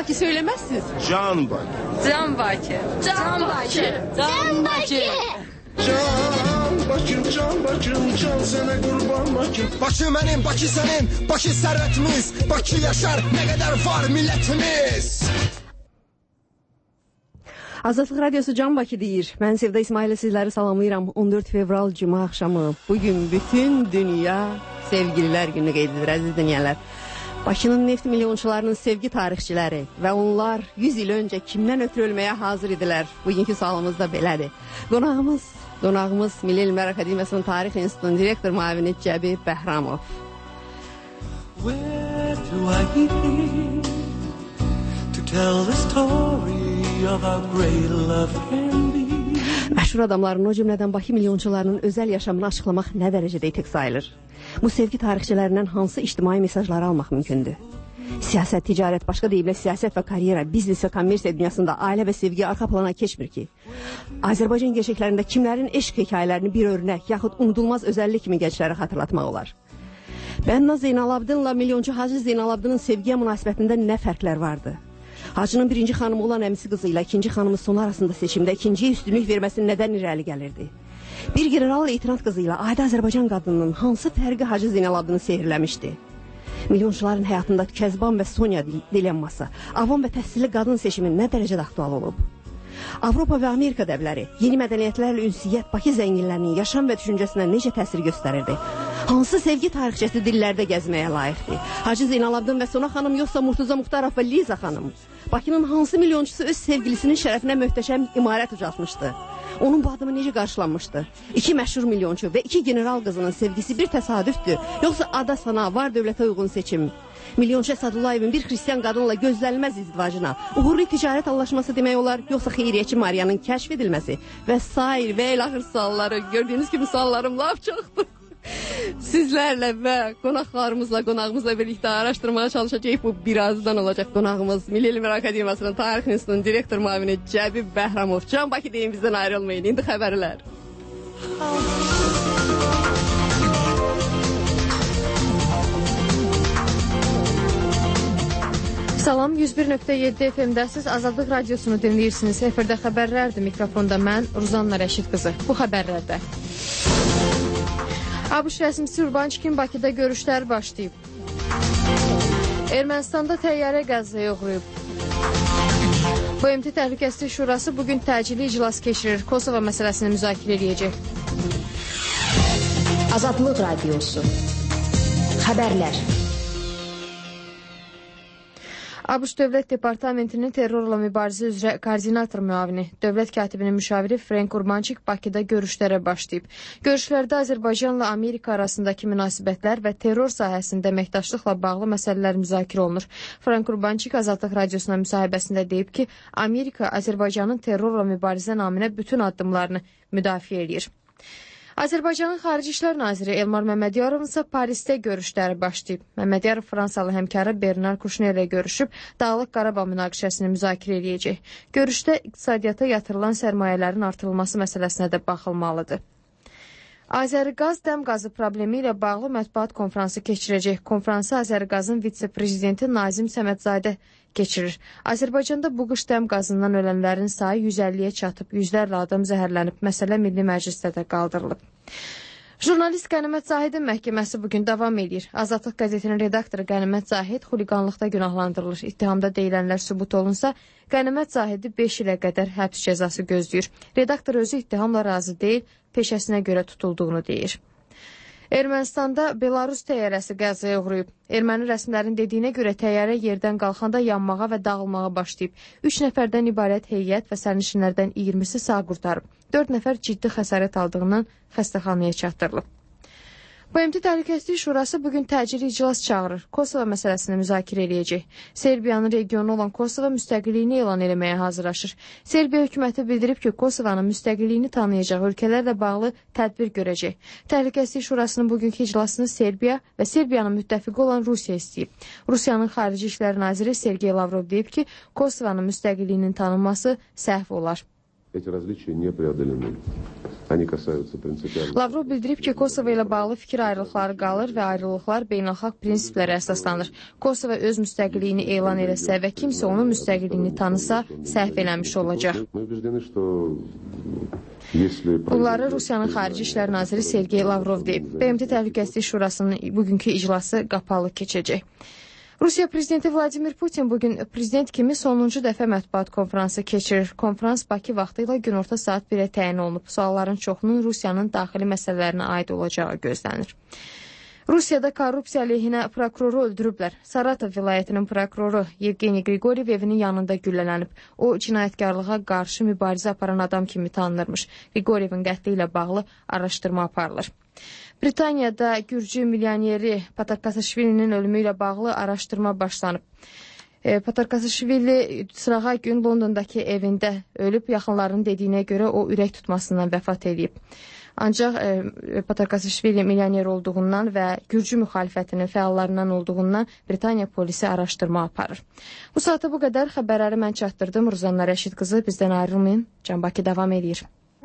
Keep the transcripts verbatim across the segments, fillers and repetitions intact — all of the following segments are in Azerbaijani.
Baki söylemezsiniz. Can Baki. Can Baki. Can Baki. Can Baki. Can Bakım, can Bakım, can sana kurban Bakım. Bakı benim, Bakı senin, Bakı servetimiz, Bakı yaşar, ne kadar var milletimiz. Azadlıq Radyosu Can Bakı deyir. Mən Sevda İsmail'e sizləri salamlayıram. on dörd fevral Cuma axşamı. Bugün bütün dünya sevgililer günü qeyd edir, əziz dinləyənlər. Bakının neft milyonçularının sevgi tarixçiləri və onlar yüz il öncə kimdən ötürü ölməyə hazır idilər. Bugünkü sualımız da belədir. Qonağımız, qonağımız Milli Elmlər Akademiyasının Tarix İnstitutunun direktor müavini Cəbi Bəhramov. Where do I begin to tell the story of our great love can be? Məşhur adamların, o cümlədən Bakı milyonçularının özəl yaşamını açıqlamaq nə dərəcədə itiq sayılır? Bu sevgi tarixçilərindən hansı ictimai mesajları almaq mümkündür? Siyasət, ticarət, başqa deyiblə siyasət və karyera, biznes və kommersiya dünyasında ailə və sevgi arxa plana keçmir ki. Azərbaycan gerçəklərində kimlərin eşq hekayələrini bir örnək, yaxud unudulmaz özəllik kimi gəncləri xatırlatmaq olar. Bənna Zeynalabdinlə milyonçu Hacı Zeynalabdinin sevgiyə münasibətində nə fərqlər vardı? Hacının birinci xanımı olan əmisi qızı ilə ikinci xanımı sonu arasında seçimdə ikinciyə üstünlük verməsinin nədən irəli gəlirdi? Bir general leytenant qızı ilə adi Azərbaycan qadınının hansı fərqi Hacı Zeynalabdini sehirləmişdi? Milyonçuların həyatında Kəzban və Sonya dilemması, avam və təhsilli qadın seçimi nə dərəcədə aktual olub? Avropa və Amerika dəvləri, yeni mədəniyyətlərlə ünsiyyət Bakı zənginlərinin yaşam və düşüncəsinə necə təsir göstərirdi? Hansı sevgi tarixçəsi dillərdə gəzməyə layiqdir? Hacı Zeynalabdin və Sona xanım, yoxsa Murtuza Muxtarov və Liza xanım? Bakının hansı milyonçusu öz sevgilisinin şərəfinə möhtəşəm imarət ucaltmışdı? Onun bu adımı necə qarşılanmışdı? İki məşhur milyonçu və iki general qızının sevgisi bir təsadüfdür, yoxsa ada sana, var dövlətə uyğun seçim? Milyonçu Sadullayevin bir xristiyan qadınla gözlənilməz izdivacına uğurlu ticarət anlaşması demək olar, yoxsa xeyriyyəçi Mariyanın kəşf edilməsi və sair və el-axır sualları, gördüyünüz kimi suallarım laf çoxdur. Sizlərlə və qonaqlarımızla, qonağımızla birlikdə araşdırmaya çalışacağıq. Bu birazdan olacaq. Qonağımız Milli Elmlər Akademiyasının Tarix İnstitutunun direktor müavini Cəbi Bəhramov. Can Bakı deyin, bizdən ayrılmayın. İndi xəbərlər. Salam, yüz bir nöqtə yeddi F M-dəsiz Azadlıq Radiosunu dinləyirsiniz. Efirdə xəbərlərdir. Mikrofonda mən, Ruzanna Rəşid qızı. Bu xəbərlərdə ABŞ rəsmisi Urbançikin Bakıda görüşlər başlayıb. Ermənistanda təyyarə Qəzzaya uğrayıb. B M T Təhlükəsizlik Şurası bugün təcili iclas keçirir. Kosova məsələsini müzakirə edəcək. Azadlıq Radiosu. Xəbərlər. ABŞ Dövlət Departamentinin terrorla mübarizə üzrə koordinator müavini, dövlət katibinin müşaviri Frank Urbançik Bakıda görüşlərə başlayıb. Görüşlərdə Azərbaycanla Amerika arasındakı münasibətlər və terror sahəsində əməkdaşlıqla bağlı məsələlər müzakirə olunur. Frank Urbançik Azadlıq Radiosuna müsahibəsində deyib ki, Amerika Azərbaycanın terrorla mübarizə naminə bütün addımlarını müdafiə edir. Azərbaycanın Xarici İşlər Naziri Elmar Məmmədiyarovun isə Parisdə görüşləri başlayıb. Məmmədiyarov Fransalı həmkarı Bernard Kuşner ilə görüşüb, Dağlıq Qarabağ münaqişəsini müzakirə edəcək. Görüşdə iqtisadiyyata yatırılan sərmayələrin artırılması məsələsinə də baxılmalıdır. Azəriqaz dəm qazı problemi ilə bağlı mətbuat konfransı keçirəcək. Konfransı Azəriqazın vitse-prezidenti Nazim Səmədzadə keçirir. Azərbaycanda bu qış dəm qazından ölənlərin sayı yüz əlliyə çatıb, yüzlərlə adam zəhərlənib, məsələ Milli Məclisdə də qaldırılıb. Jurnalist Qənimət Zahidin məhkəməsi bugün davam edir. Azadlıq qəzetinin redaktoru Qənimət Zahid xuliqanlıqda günahlandırılır. İttihamda deyilənlər sübut olunsa, Qənimət Zahidi beş ilə qədər həbs cəzası gözləyir. Redaktor özü ittihamla razı deyil, peşəsinə görə tutulduğunu deyir. Ermənistanda Belarus təyyarəsi Qəzzaya uğrayıb. Erməni rəsmilərin dediyinə görə təyyarə yerdən qalxanda yanmağa və dağılmağa başlayıb. Üç nəfərdən ibarət heyət və sərnişinlərdən iyirmisi sağ qurtarıb. Dörd nəfər ciddi xəsarət aldığından xəstəxanaya çatdırılıb. B M T Təhlükəsizlik Şurası bugün təcili iclas çağırır. Kosova məsələsini müzakirə edəcək. Serbiyanın regionu olan Kosova müstəqilliyini elan eləməyə hazırlaşır. Serbiya hökuməti bildirib ki, Kosovanın müstəqilliyini tanıyacaq ölkələrlə bağlı tədbir görəcək. Təhlükəsizlik Şurasının bugünkü iclasını Serbiya və Serbiyanın müttəfiqi olan Rusiya istəyib. Rusiyanın Xarici İşlər Naziri Sergey Lavrov deyib ki, Kosovanın müstəqilliyinin tanınması səhv olar. эти различия не преодолены. Они касаются принципиально. Lavrov bildirib ki, Kosovo ilə bağlı fikir ayrılıqları qalır və ayrılıqlar beynəlxalq prinsiplərə əsaslanır. Kosovo öz müstəqilliyini elan eləsə və kimsə onun müstəqilliyini tanısa, səhv eləmiş olacaq. Bunları Rusiyanın Xarici İşlər Naziri Sergey Lavrov deyib. B M T Təhlükəsizlik Şurasının bugünkü iclası qapalı keçəcək. Rusiya prezidenti Vladimir Putin bugün prezident kimi sonuncu dəfə mətbuat konfransı keçirir. Konfrans Bakı vaxtı ilə günorta saat birə təyin olunub. Sualların çoxunun Rusiyanın daxili məsələlərinə aid olacağı gözlənir. Rusiyada korrupsiya əleyhinə prokuroru öldürüblər. Saratov vilayətinin prokuroru Yevgeniy Grigoryev evinin yanında güllələnib. O, cinayətkarlığa qarşı mübarizə aparan adam kimi tanınırmış. Grigoryevin qətli ilə bağlı araşdırma aparılır. Britaniyada Gürcü milyoneri Patarkasashvilinin ölümü ilə bağlı araşdırma başlanıb. E, Patarkasashvili sırağa gün Londondakı evində ölüb, yaxınlarının dediyinə görə o ürək tutmasından vəfat edib. Ancaq e, Patarkasashvili milyoner olduğundan və Gürcü müxalifətinin fəallarından olduğundan Britaniya polisi araşdırma aparır. Bu saata bu qədər xəbərləri mən çatdırdım. Ruzanna Rəşid qızı, bizdən ayrılmayın. Can Bakı davam edir.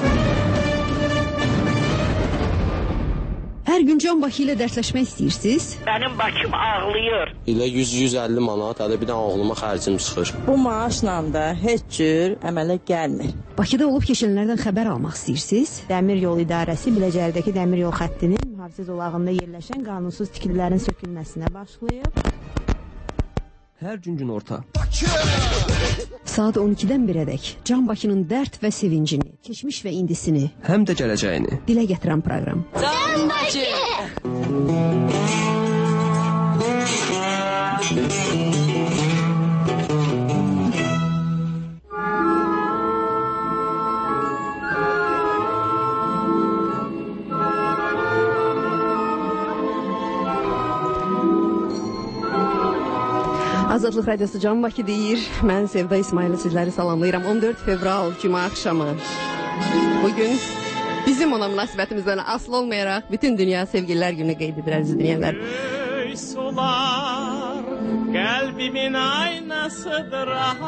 Hər gün Can Bakı ilə dərsləşmək istəyirsiniz? Mənim Bakım ağlayır. İlə yüz yüz əlli manat, hələ bir də oğluma xərcim çıxır. Bu maaşla da heç cür əmələ gəlmir. Bakıda olub keçənlərdən xəbər almaq istəyirsiniz? Dəmir yol idarəsi Biləcərdəki dəmir yol xəttinin mühafizə zolağında yerləşən qanunsuz tikililərin sökülməsinə başlayıb. Hər gün günorta. Saat on ikidən birədək Can Bakının dərd və sevincini, keçmiş və indisini, həm də gələcəyini dilə gətirən proqram. Can Bakı! Azadlıq Radiosu Can Bakı deyir. Mən Sevda İsmail'i sizləri salamlayıram. on dörd fevral Cuma axşamı. Bugün bizim ona münasibətimizdən asılı olmayaraq bütün dünya sevgililer günü qeyd edir əziz dinləyənlər. Ey sular, qəlbimin aynasıdır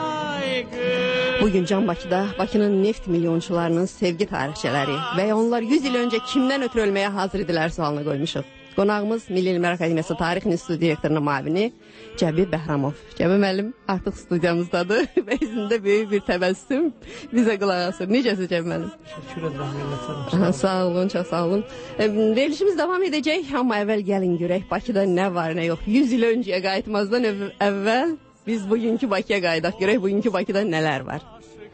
aygı. Bugün Can Bakıda Bakının neft milyonçularının sevgi tarixçələri və ya onlar yüz il öncə kimdən ötürü ölməyə hazır idilər sualını qoymuşuq. Qonağımız Milli Elmlər Akademiyası Tarix İnstitutu direktorunun müavini Cəbi Bəhramov. Cəbi müəllim artıq studiyamızdadır və üzündə böyük bir təbəssüm bizə qulaq asır. Necəsiz Cəbi müəllim? Təşəkkür edirəm. Sağ olun, çox sağ olun. Verilişimiz davam edəcək, amma əvvəl gəlin görək Bakıda nə var, nə yox. yüz il öncəyə qayıtmazdan əvvəl biz bugünkü Bakıya qayıdaq, görək bugünkü Bakıda nələr var.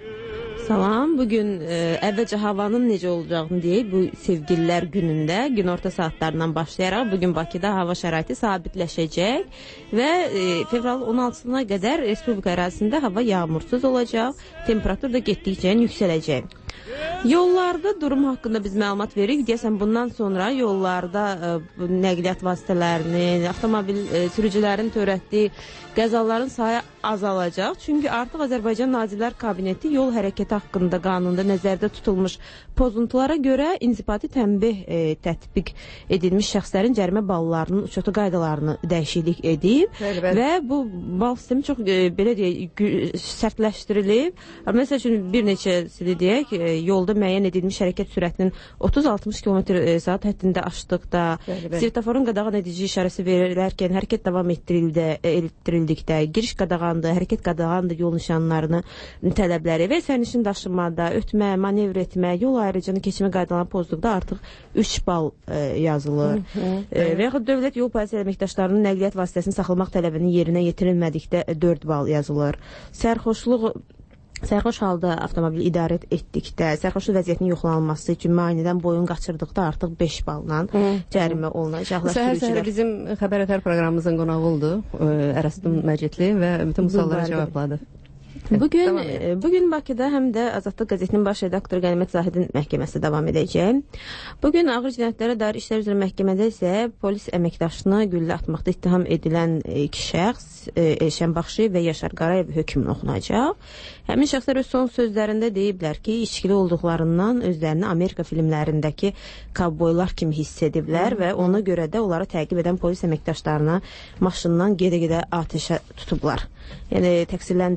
Salam, bugün e, əvvəlcə havanın necə olacağını deyək, bu sevgililər günündə günorta saatlarından başlayaraq bugün Bakıda hava şəraiti sabitləşəcək və e, fevralın on altısına qədər Respublika ərazisində hava yağmursuz olacaq, temperatur da getdikcə yüksələcək. Yollarda durum haqqında biz məlumat veririk. Deyəsən bundan sonra yollarda e, nəqliyyat vasitələrinin, avtomobil e, sürücülərin törətdiyi qəzaların sayı azalacaq. Çünki artıq Azərbaycan Nazirlər Kabineti yol hərəkəti haqqında qanunda nəzərdə tutulmuş pozuntulara görə inzibati tənbih e, tətbiq edilmiş şəxslərin cərimə ballarının uçotu qaydalarını dəyişiklik edib bəli, bəli. Və bu bal sistemi çox e, belə deyək sərtləşdirilib. Məsəl üçün bir neçəsini deyək, e, yolda müəyyən edilmiş hərəkət sürətinin otuz altmış kilometr saat həddində aşdıqda, svetoforun qadağan edici işarəsi verilərkən hərəkət davam etdirildikdə, giriş qadağandır, hərəkət qadağandır, yol nişanlarını tələbləri və sərnişin daşınmada, ötmə, manevr etmə, yol ayrıcını keçmə qaydalarını pozduqda artıq üç bal e, yazılır. Hı -hı. E, və yaxud dövlət yol polisiya əməkdaşlarının nəqliyyat vasitəsini saxlamaq tələbinin yerinə yetirilmədikdə dörd bal yazılır. Sərxoşluq Sərxoş halda avtomobili idarə etdikdə, sərxoşluq vəziyyətinin yoxlanılması üçün müayinədən boyun qaçırdıqda artıq beş balla cərimə olunacaqlar. Səhər-səhər bizim xəbər ətər proqramımızın qonağı oldu, Ərəstum Məcidli və bütün bu suallara cavabladı. Bugün, bugün Bakıda həm də Azadlıq qəzetinin baş redaktoru Qənimət Zahidin məhkəməsi davam edəcək. Bugün ağır cinayətlərə dair işlər üzrə məhkəmədə isə polis əməkdaşını güllə atmaqda ittiham edilən iki şəxs, Elşən Baxşı və Yaşar Qarayev hökmünə oxunacaq. Həmin şəxslər öz son sözlərində deyiblər ki, içkili olduqlarından özlərini Amerika filmlərindəki kovboylar kimi hiss ediblər və ona görə də onları təqib edən polis əməkdaşlarına maşından gedə-gedə atəşə tutublar. Yəni təqsirləndirilənlər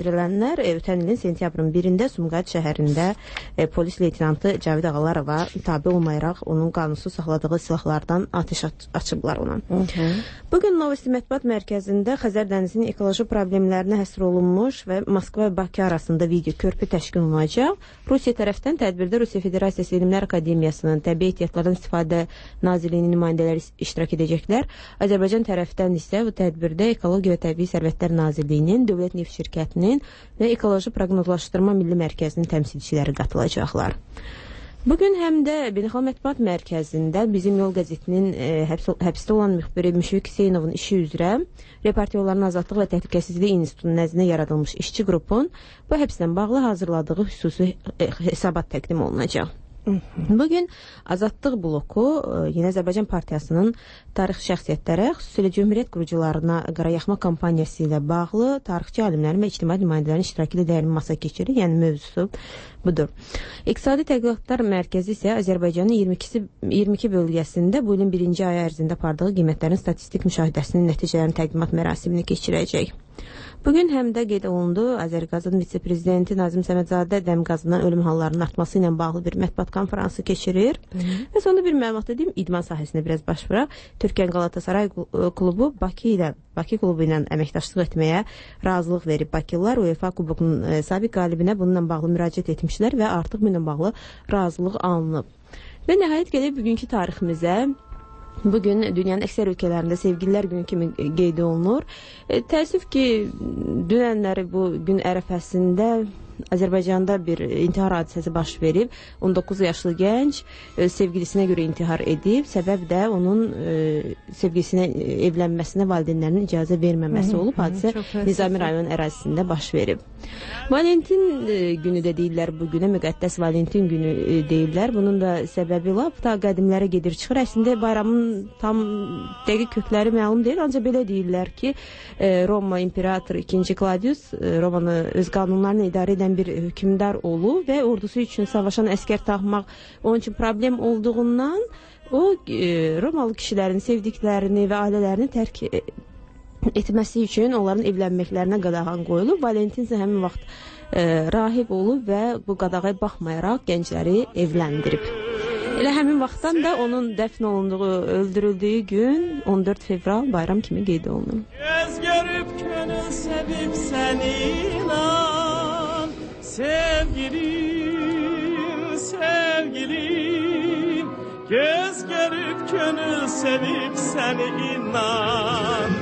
dinləyicilər, e, ötən ilin sentyabrın birində Sumqayıt şəhərində e, polis leytenantı Cavid Ağalarova tabe olmayaraq onun qanunsuz saxladığı silahlardan atəş aç açıblar ona. Hı -hı. Bugün Novosti Mətbuat Mərkəzində Xəzər dənizinin ekoloji problemlərinə həsr olunmuş və Moskva və Bakı arasında video körpü təşkil olunacaq. Rusiya tərəfdən tədbirdə Rusiya Federasiyası Elmlər Akademiyasının Təbii Ehtiyatlardan İstifadə Nazirliyinin nümayəndələri iştirak edəcəklər. Azərbaycan tərəfdən isə bu tədbirdə Ekologiya və Təbii Sərvətlər Nazirliyinin, Dövlət Neft Şirkətinin və Ekoloji Proqnozlaşdırma Milli Mərkəzinin təmsilçiləri qatılacaqlar. Bugün həm də Beynəlxalq Mətbuat Mərkəzində bizim Yol qəzetinin e, həbs həbsdə olan müxbiri Müşfiq Hüseynovun işi üzrə Reportyorların Azadlığı və Təhlükəsizliyi İnstitutunun nəzdində yaradılmış işçi qrupun bu həbslə bağlı hazırladığı xüsusi e, hesabat təqdim olunacaq. Bugün Azadlıq bloku Yeni Azərbaycan Partiyasının tarixi şəxsiyyətlərə, xüsusilə Cümhuriyyət qurucularına qarayaxma kampaniyası ilə bağlı tarixçi alimlərin və ictimai nümayəndələrin iştirakı ilə dəyərli masa keçirir. Yəni mövzusu budur. İqtisadi Tədqiqatlar Mərkəzi isə Azərbaycanın iyirmi iki bölgəsində bu ilin birinci ayı ərzində apardığı qiymətlərin statistik müşahidəsinin nəticələrini təqdimat mərasimini keçirəcək. Bugün həm də qeyd olundu Azərqazın vitse-prezidenti Nazim Səmədzadə dəm qazından ölüm hallarının artması ilə bağlı bir mətbuat konferansı keçirir. Hı -hı. Və sonunda bir məlumat edeyim, idman sahəsində biraz baş vuraq. Türkiyə Qalatasaray klubu Bakı ilə Bakı klubu ilə əməkdaşlıq etməyə razılıq verib. Bakılılar UEFA kubokunun e, sabiq qalibinə bununla bağlı müraciət etmişlər və artıq bununla bağlı razılıq alınıb. Və nəhayət gəlib bugünkü tariximizə. Bugün dünyanın əksər ölkələrində Sevgililər Günü kimi qeyd olunur. E, təəssüf ki, dünənləri bu gün ərəfəsində Azərbaycanda bir intihar hadisəsi baş verib. on doqquz yaşlı gənc e, sevgilisinə görə intihar edib. Səbəb də onun e, sevgilisine evlənməsinə valideynlərinin icazə verməməsi olub. Hadisə Nizami rayon ərazisində baş verib. Valentin e, günü də deyirlər bu günə, müqəddəs Valentin günü e, deyirlər. Bunun da səbəbi lap ta qədimlərə gedir çıxır. Əslində bayramın tam dəqiq kökləri məlum deyil, ancaq belə deyirlər ki, e, Roma imperatoru ikinci Claudius e, Romanı öz qanunlarını idarə edən bir hökmdar olub və ordusu üçün savaşan əskər taxmaq onun üçün problem olduğundan o e, Romalı kişilərin sevdiklərini və ailələrini tərk e, etməsi üçün onların evlənməklərinə qadağan qoyulub. Valentin isə həmin vaxt e, rahib olub və bu qadağaya baxmayaraq gəncləri evləndirib. Elə həmin vaxtdan da onun dəfn olunduğu, öldürüldüyü gün on dörd fevral bayram kimi qeyd olunur. Göz görüb könül sevib səni inan, sevgilim, sevgilim. Göz görüb könül sevib səni inan.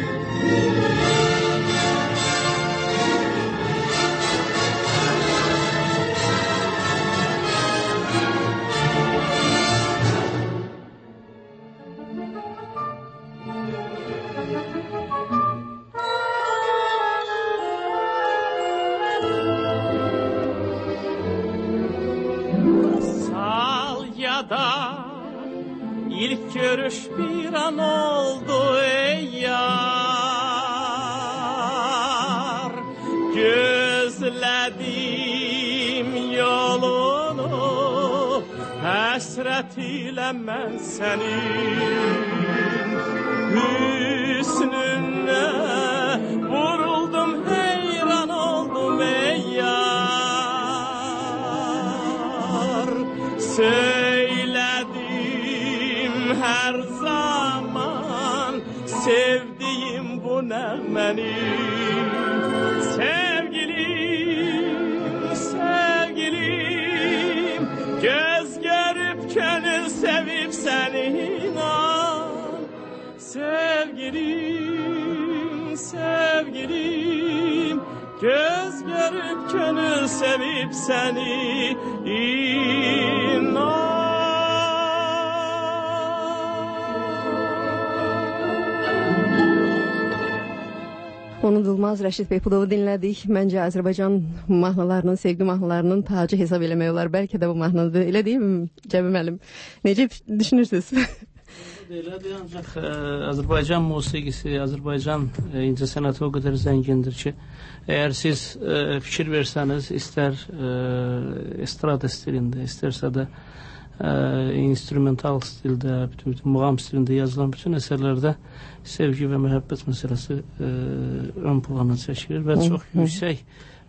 Da ilk görüş bir an oldu ey yar. Gözlədim yolunu, həsrət ilə mən sənin hüsnünə vuruldum, heyran oldum ey yar. Söylədim hər zaman sevdiğim bu nəğməni. Sevgilim, sevgilim, göz görüb könül sevib səni inan. Sevgilim, sevgilim, göz görüb könül sevib səni inan. Unudulmaz Rəşid Beypudovu dinlədik. Məncə Azərbaycan mahnılarının, sevgi mahnılarının tacı hesab eləmək olar. Bəlkə də bu mahnıdır. Elə deyim Cəbi müəllim? Necə düşünürsünüz? Elədir, ancaq ə, Azərbaycan musiqisi, Azərbaycan ə, incəsənəti o qədər zəngindir ki, əgər siz ə, fikir versəniz, istər ə, estrada stilində, istərsə də ə, instrumental stildə, bütün, bütün muğam stilində yazılan bütün əsərlərdə sevgi və məhəbbət məsələsi ə, ön plana çəkilir və çox yüksək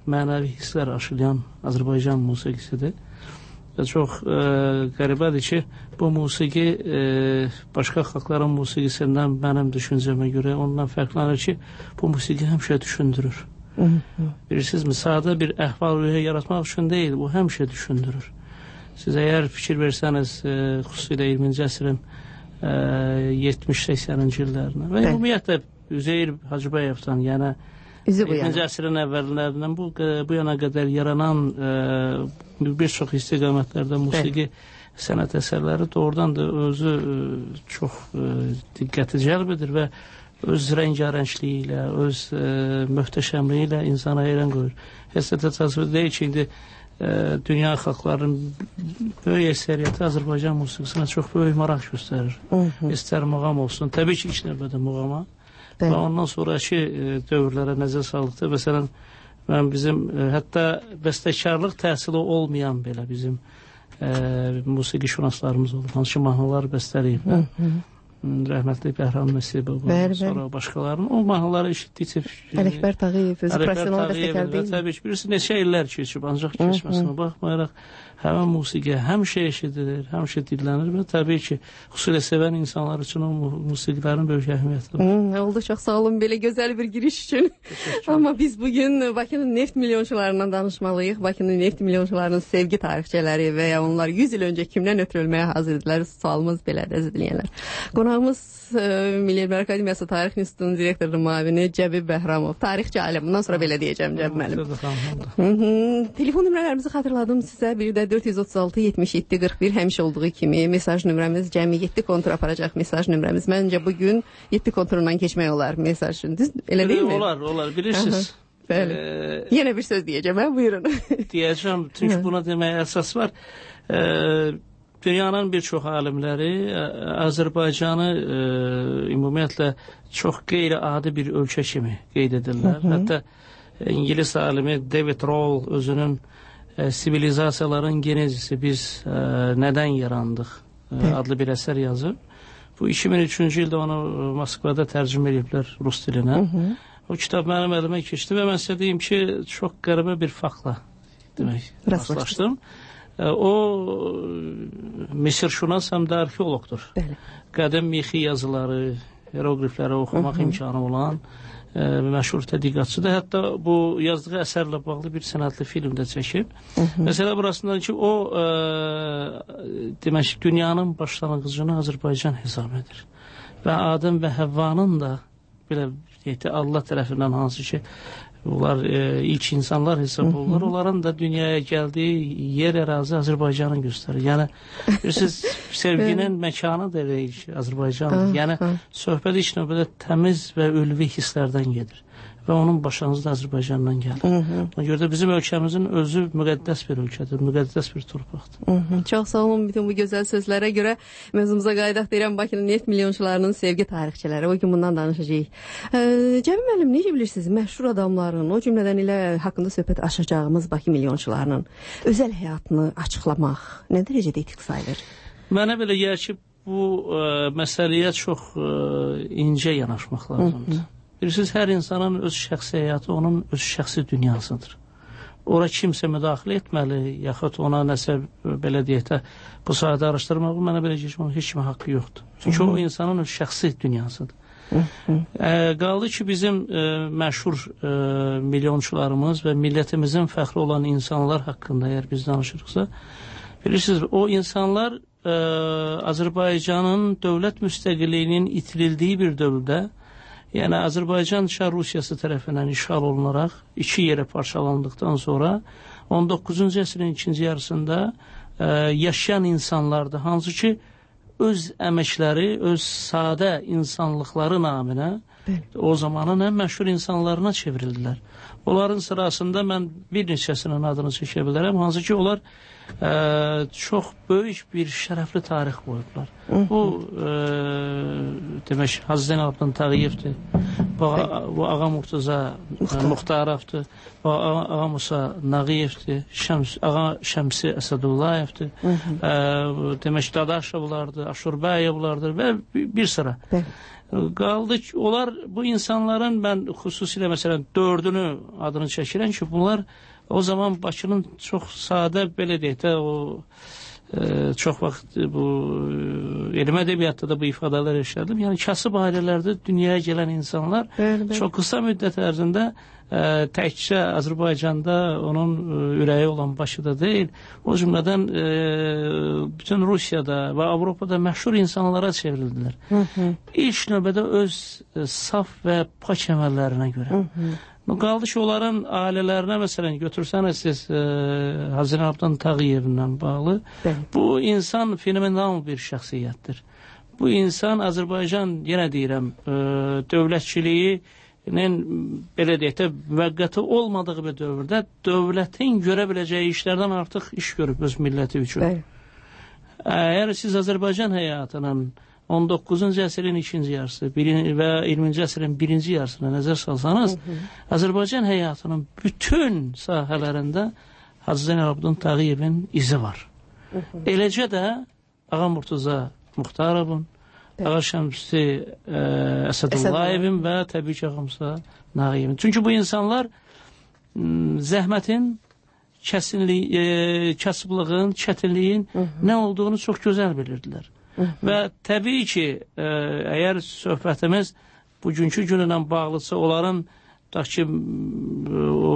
mənəvi hisslər aşılayan Azərbaycan musiqisidir. Və çox e, qəribədir ki, bu musiqi e, başqa xalqların musiqisindən mənim düşüncəmə görə ondan fərqlənir ki, bu musiqi həmişə düşündürür. Bilirsinizmi, sadə bir əhval-ruhiyyə yaratmaq üçün deyil, bu həmişə düşündürür. Siz əgər fikir versəniz, e, xüsusilə iyirminci əsrin e, yetmiş səksəninci illərinə və ümumiyyətlə Üzeyir Hacıbəyevdən, yəni iyirminci əsrin əvvəllərindən bu, bu yana qədər yaranan e, bir çox istiqamətlərdə musiqi sənət əsərləri doğrudan da özü e, çox e, diqqəti cəlb edir və öz rəngarəngliyi ilə, öz e, möhtəşəmliyi ilə insana heyran qoyur. Həqiqətən təəssüf deyil ki, indi e, dünya xalqlarının böyük əksəriyyəti Azərbaycan musiqisinə çox böyük maraq göstərir. İstər muğam olsun, təbii ki, ilk növbədə muğama. Və ondan sonraki e, dövrlərə nəzər saldıqda, məsələn, mən bizim e, hətta bəstəkarlıq təhsili olmayan belə bizim e, musiqi şünaslarımız olub, hansı mahnılar bəstələyib. Rəhmətli Bəhram Nəsibov, sonra başqalarının o mahnıları eşitdikcə Ələkbər Tağıyev özü professional bəstəkar deyil. Təbii ki, birisi neçə illər keçib, ancaq keçməsinə baxmayaraq həmən musiqi həmişə eşidilir, həmişə dinlənir və təbii ki, xüsusilə sevən insanlar üçün o musiqilərin böyük əhəmiyyəti var. Oldu, çox sağ olun belə gözəl bir giriş üçün. Amma biz bugün Bakının neft milyonçularından danışmalıyıq. Bakının neft milyonçularının sevgi tarixçələri və ya onlar yüz il öncə kimdən ötürü ölməyə hazırdılar? Sualımız belədir, əziz dinləyənlər. Qonağımız Milli Elmlər Akademiyası Tarix İnstitutunun direktorunun müavini Cəbi Bəhramov. Tarixçi alim. Bundan sonra belə deyəcəm Cəbi müəllim. Telefon nömrələrimizi xatırladım sizə. Biri də dörd yüz otuz altı yetmiş yeddi qırx bir həmişə olduğu kimi mesaj nömrəmiz cəmi yeddi kontur aparacaq mesaj nömrəmiz. Məncə bugün yeddi konturundan keçmək olar mesaj üçün. Düz elə deyilmi? Olar, olar. Bilirsiniz. Bəli. Yenə bir söz deyəcəm, hə? Buyurun. Deyəcəm, çünki buna deməyə əsas var. Dünyanın bir çox alimləri Azərbaycanı e, ümumiyyətlə çox qeyri-adi bir ölkə kimi qeyd edirlər. Hı -hı. Hətta İngilis alimi David Roll özünün e, sivilizasiyaların genezisi biz e, nədən yarandıq e, adlı bir əsər yazıb. Bu iki min üçüncü ildə onu Moskvada tərcümə ediblər rus dilinə. Hı -hı. O kitab mənim əlimə keçdi və mən sizə deyim ki, çox qəribə bir faktla demək rastlaşdım. O Misirşünas həm də arxeologdur. Bəli. Qədim mixi yazıları, hieroqlifləri oxumaq Hı -hı. imkanı olan e, məşhur tədqiqatçıdır. Hətta bu yazdığı əsərlə bağlı bir sənədli film də çəkib. Hı -hı. Məsələ burasındadır ki, o e, demək, dünyanın başlanğıcını Azərbaycan hesab edir. Və Adəm və Həvvanın da belə deyək, Allah tərəfindən hansı ki, onlar e, ilk insanlar hesab olurlar. Onların da dünyaya gəldiyi yer ərazi Azərbaycanı göstərir. Yəni, siz sevginin məkanı da deyil ki, Azərbaycandır. Yəni, söhbət ilk növbədə təmiz və ülvi hisslərdən gedir. Və onun başlanğıcı da Azərbaycandan gəlir. Ona görə də bizim ölkəmizin özü müqəddəs bir ölkədir, müqəddəs bir torpaqdır. Hı -hı. Çox sağ olun bütün bu gözəl sözlərə görə. Mövzumuza qayıdaq deyirəm, Bakının neft milyonçularının sevgi tarixçiləri. O gün bundan danışacağıq. Cəmi müəllim, necə bilirsiniz, məşhur adamların, o cümlədən ilə haqqında söhbət açacağımız Bakı milyonçularının özəl həyatını açıqlamaq nə dərəcədə etik sayılır? Mənə belə gəlir ki, bu ə, məsələyə çox ə, incə yanaşmaq lazımdır. Hı -hı. Bilirsiniz, hər insanın öz şəxsi həyatı onun öz şəxsi dünyasıdır. Ora kimsə müdaxilə etməli, yaxud ona nəsə belə deyək də bu sahədə araşdırmaq, mənə belə gəlir ki, onun heç kimə haqqı yoxdur. Çünki o insanın öz şəxsi dünyasıdır. E, qaldı ki, bizim e, məşhur e, milyonçularımız və millətimizin fəxri olan insanlar haqqında əgər biz danışırıqsa, bilirsiniz, o insanlar e, Azərbaycanın dövlət müstəqilliyinin itirildiyi bir dövrdə, yəni Azərbaycan Çar Rusiyası tərəfindən işğal olunaraq iki yerə parçalandıqdan sonra on doqquzuncu əsrin ikinci yarısında e, yaşayan insanlardı, hansı ki öz əməkləri, öz sadə insanlıqları naminə o zamanın ən məşhur insanlarına çevrildilər. Onların sırasında mən bir neçəsinin adını çəkə bilərəm, hansı ki onlar e, çox böyük bir şərəfli tarix qoyublar. Bu e, demək Hacı Zeynalabdin Tağıyevdir, bu, bu Ağa Murtuza Muxtarovdur, bu Ağa Musa Nağıyevdir, Şəms, Ağa Şəmsi Əsədullayevdir, e, demək Dadaşovlardır, Aşurbəyevlardır və bir sıra. Qaldı ki, onlar bu insanların mən xüsusilə məsələn dördünü adını çəkirəm ki, bunlar o zaman Bakının çox sadə, belə deyək də, o e, çox vaxt bu elm ədəbiyyatda da bu ifadələr eşitdim. Yəni kasıb ailələrdə dünyaya gələn insanlar bəli, bəli. Çox qısa müddət ərzində ə, təkcə Azərbaycanda onun ə, ürəyi olan Bakıda deyil, o cümlədən ə, bütün Rusiyada və Avropada məşhur insanlara çevrildilər. Hı -hı. İlk növbədə öz ə, saf və pak əməllərinə görə. Hı -hı. Qaldı ki, onların ailələrinə, məsələn, götürsənəz siz ə, Hazine Abdan Tağıyevindən bağlı, bəli. Bu insan fenomenal bir şəxsiyyətdir. Bu insan Azərbaycan, yenə deyirəm, ə, dövlətçiliyi belə deyək də, müvəqqəti olmadığı bir dövrdə dövlətin görə biləcəyi işlərdən artıq iş görüb öz milləti üçün. Bəli. Əgər siz Azərbaycan həyatının on doqquzuncu əsrin ikinci yarısı və iyirminci əsrin birinci yarısına nəzər salsanız, hı -hı. Azərbaycan həyatının bütün sahələrində Hacı Zeynalabdin Tağıyevin izi var. Hı -hı. Eləcə də Ağa Murtuza Muxtarovun, Ağa Şəmsi ə, Əsədullayevin və təbii ki, Ağa Musa Nağıyevin. Çünki bu insanlar m, zəhmətin, kəsinlik, e, kasıblığın, çətinliyin hı -hı. nə olduğunu çox gözəl bilirdilər. Hı -hı. Və təbii ki, ə, əgər söhbətimiz bugünkü günlə bağlısa, onların ki, o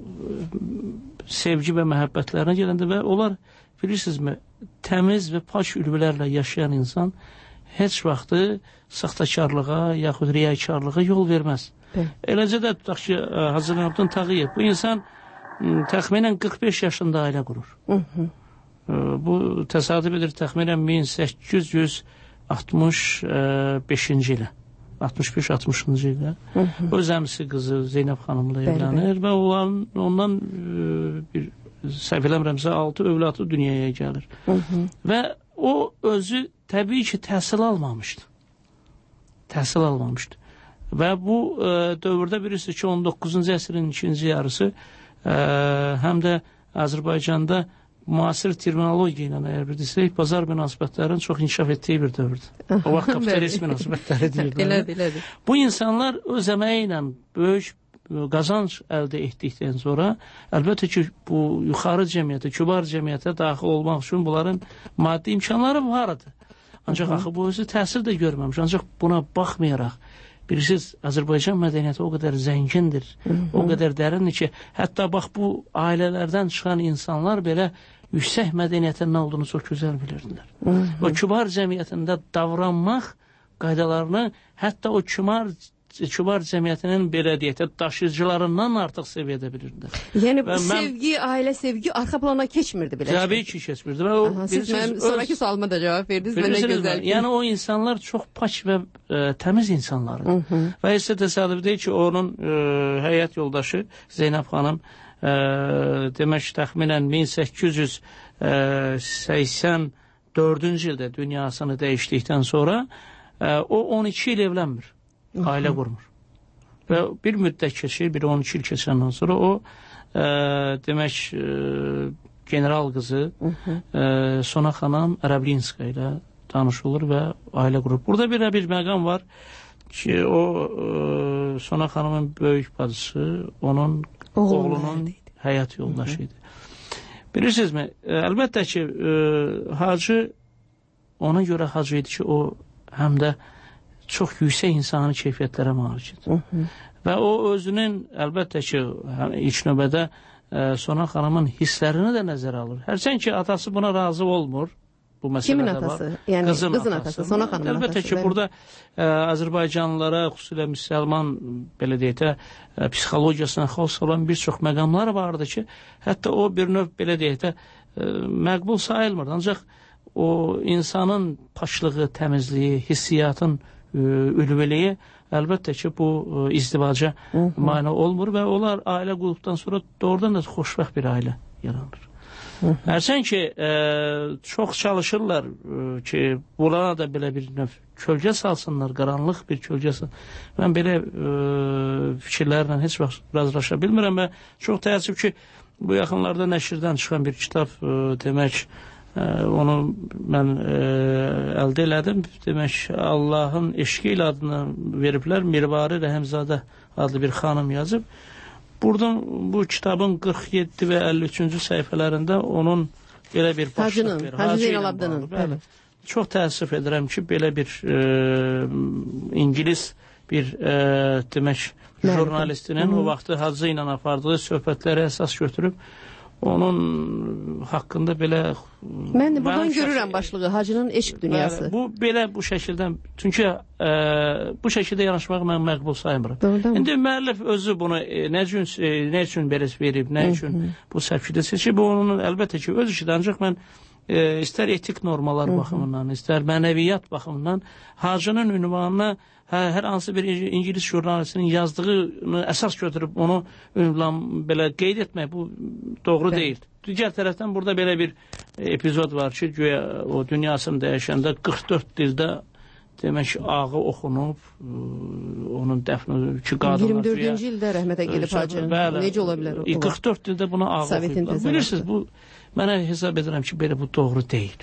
sevgi və məhəbbətlərinə gələndə və onlar, bilirsinizmi, təmiz və pak ülvələrlə yaşayan insan heç vaxtı saxtakarlığa, yaxud riyakarlığa yol verməz. Bəli. Eləcə də tutaq ki, Hacı Zeynalabdin Tağıyev, bu insan təxminən qırx beş yaşında ailə qurur. Hı -hı. Bu təsadüf edir təxminən min səkkiz yüz altmış beşinci ilə. altmış beş altmışıncı ilə. Hı -hı. Öz əmsi qızı Zeynəb xanımla evlənir və onların, ondan bir səhv eləmirəmsə altı övladı dünyaya gəlir. Hı -hı. Və o özü təbii ki, təhsil almamışdı. Təhsil almamışdı. Və bu ə, dövrdə bilirsiniz ki, on doqquzuncu əsrin ikinci yarısı ə, həm də Azərbaycanda müasir terminologiya ilə əgər bildirsək, bazar münasibətlərinin çox inkişaf etdiyi bir dövrdür. O vaxt kapitalist münasibətləri deyirlər. Elədir, elədir. Bu insanlar öz əməyi ilə böyük qazanc əldə etdikdən sonra, əlbəttə ki, bu yuxarı cəmiyyətə, kübar cəmiyyətə daxil olmaq üçün bunların maddi imkanları vardı. Ancaq axı bu özü təsir də görməmiş. Ancaq buna baxmayaraq, bilirsiniz, Azərbaycan mədəniyyəti o qədər zəngindir, Hı -hı. o qədər dərindir ki, hətta bax bu ailələrdən çıxan insanlar belə yüksək mədəniyyətin nə olduğunu çox gözəl bilirdilər. Hı -hı. O kübar cəmiyyətində davranmaq qaydalarını hətta o kübar kübar cəmiyyətinin belə deyək də daşıyıcılarından artıq səviyyədə bilirdilər. Yəni bu sevgi, ailə sevgi arxa plana keçmirdi belə. Təbii ki, keçmirdi. Və o, Aha, siz mənim öz... sonraki sualıma da cavab verdiniz. Mənə gözəl. Yəni o insanlar çox pak və ə, təmiz insanlardır. Hı -hı. Və isə təsadüf deyil ki, onun ə, həyat yoldaşı Zeynəb xanım ə, demək təxminən min səkkiz yüz səksən dördüncü ildə dünyasını dəyişdikdən sonra ə, o on iki il evlənmir. Ailə qurmur. Və bir müddət keçir, bir on iki il keçəndən sonra o ə, demək ə, general qızı ə, Sona xanım Ərəblinska ilə tanış olur və ailə qurur. Burada bir bir məqam var ki, o ə, Sona xanımın böyük bacısı onun Oğlum oğlunun nərdeydi? Həyat yoldaşı idi. Bilirsinizmi, əlbəttə ki, ə, Hacı ona görə Hacı idi ki, o həm də çox yüksək insani keyfiyyətlərə malikdir. Və o özünün, əlbəttə ki, ilk növbədə ə, Sona xanımın hisslərini də nəzərə alır. Hərçənd ki, atası buna razı olmur. Bu Kimin atası? Var. Yəni qızın, qızın atası. atası, Sona xanımın atası. Əlbəttə ki, bəli. Burada ə, Azərbaycanlılara, xüsusilə müsəlman, belə deyək də, ə, psixologiyasına xos olan bir çox məqamlar vardı ki, hətta o bir növ, belə deyək də, ə, məqbul sayılmırdı. Ancaq o insanın paşlığı, təmizliyi, hissiyatın ülveliyi əlbəttə ki, bu izdivaca mane olmur və onlar ailə qurduqdan sonra doğrudan da xoşbəxt bir ailə yaranır. Hərçənd ki, ə, çox çalışırlar ə, ki, bunlara da belə bir növ kölgə salsınlar, qaranlıq bir kölgə salsınlar. Mən belə ə, fikirlərlə heç vaxt razılaşa bilmirəm və çox təəssüf ki, bu yaxınlarda nəşrdən çıxan bir kitab ə, demək, onu mən e, əldə elədim. Demək, Allahın eşqi ilə adını veriblər. Mirvari Rəhimzadə adlı bir xanım yazıb. Buradan bu kitabın qırx yeddi və əlli üçüncü səhifələrində onun belə bir başlıq verir. Hacı Zeynalabdının. Çox təəssüf edirəm ki, belə bir e, İngilis bir e, demək jurnalistinin o vaxtı Hacı ilə apardığı söhbətləri əsas götürüb onun haqqında belə mən de buradan görürəm başlığı Hacının eşq dünyası. Bəli, bu belə bu şəkildə çünki e, bu şəkildə yanaşmağı mən məqbul saymıram. Doğrudan. İndi müəllif özü bunu e, nə üçün e, nə üçün belə verib, nə üçün bu səhifədə seçib, bu onun əlbəttə ki öz işidir, ancaq mən e, istər etik normalar baxımından, istər mənəviyyat baxımından Hacının ünvanına hər, hər hansı bir İngilis jurnalistinin yazdığını əsas götürüb onu ünvan belə qeyd etmək bu doğru Bəli. deyil. Digər tərəfdən burada belə bir epizod var ki, güya o dünyasını dəyişəndə qırx dörd dildə demək ki, ağı oxunub, onun dəfni ki, qadınlar... iyirmi dördüncü ildə rəhmətə gedib Hacının. Necə ola bilər? qırx dörd dildə buna ağı oxuyublar. Bilirsiniz, bu, mənə hesab edirəm ki, belə bu doğru deyil.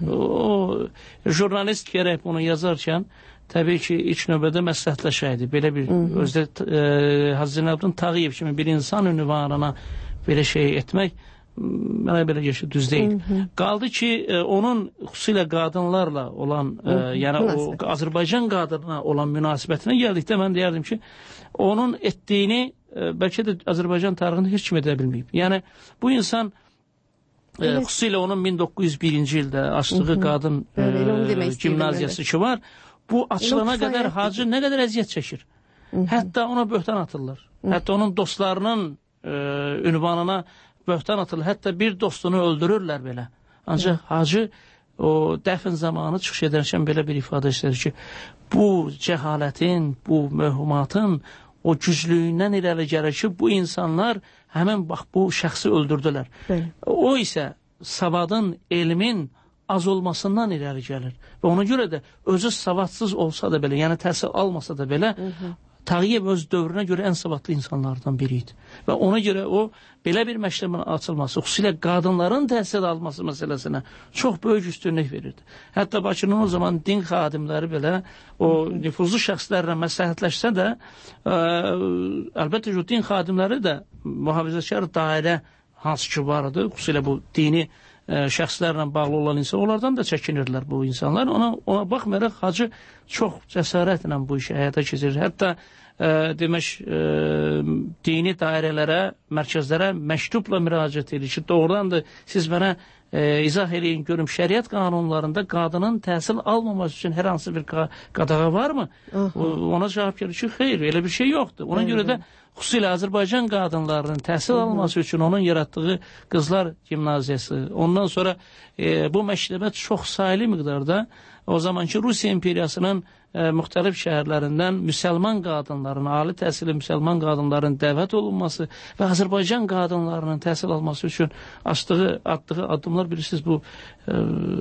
O, jurnalist gərək bunu yazarkən, təbii ki, ilk növbədə məsləhətləşəydi. Belə bir, özdə e, Hacı Zeynalabdin Tağıyev kimi bir insan ünvanına belə şey etmək, mənə belə geçir, düz deyil. Hı -hı. Qaldı ki, e, onun xüsusilə qadınlarla olan, e, yəni o Azərbaycan qadınına olan münasibətinə gəldikdə mən deyərdim ki, onun etdiyini e, bəlkə də Azərbaycan tarixində heç kim edə bilməyib. Yəni, bu insan e, xüsusilə onun min doqquz yüz birinci ildə açdığı Hı -hı. qadın e, gimnaziyası ki var, bu açılana qədər Hacı nə qədər əziyyət çəkir. Hı -hı. Hətta ona böhtan atırlar. Hı -hı. Hətta onun dostlarının e, ünvanına böhtan atılır. Hətta bir dostunu öldürürlər belə. Ancaq Hı. Hacı o dəfn zamanı çıxış edərkən belə bir ifadə işlədir ki, bu cəhalətin, bu möhumatın o güclüyündən irəli gəlir ki, bu insanlar həmən bax bu şəxsi öldürdülər. Bəli. O isə savadın, elmin az olmasından irəli gəlir. Və ona görə də özü savadsız olsa da belə, yəni təhsil almasa da belə, Hı -hı. Tağıyev öz dövrünə görə ən savadlı insanlardan biri idi. Və ona görə o, belə bir məktəbin açılması, xüsusilə qadınların təhsil alması məsələsinə çox böyük üstünlük verirdi. Hətta Bakının o zaman din xadimləri belə o nüfuzlu şəxslərlə məsləhətləşsə də, ə, əlbəttə ki, o din xadimləri də mühafizəkar dairə hansı ki vardı, xüsusilə bu dini ə, şəxslərlə bağlı olan insan, onlardan da çəkinirlər bu insanlar. Ona, ona baxmayaraq Hacı çox cəsarətlə bu işi həyata keçirir. Hətta ə, demək, ə, dini dairələrə, mərkəzlərə məktubla müraciət edir ki, doğrudan da siz mənə ə, izah eləyin, görüm, şəriət qanunlarında qadının təhsil almaması üçün hər hansı bir qadağa varmı? O, ona cavab gelir ki, xeyr, elə bir şey yoxdur. Ona Hı -hı. görə də xüsusilə Azərbaycan qadınlarının təhsil Hı -hı. alması üçün onun yaratdığı qızlar gimnaziyası, ondan sonra e, bu məktəbə çox sayılı miqdarda o zamanki Rusiya imperiyasının e, müxtəlif şəhərlərindən müsəlman qadınların, ali təhsili müsəlman qadınların dəvət olunması və Azərbaycan qadınlarının təhsil alması üçün açdığı, atdığı addımlar bilirsiniz, bu e,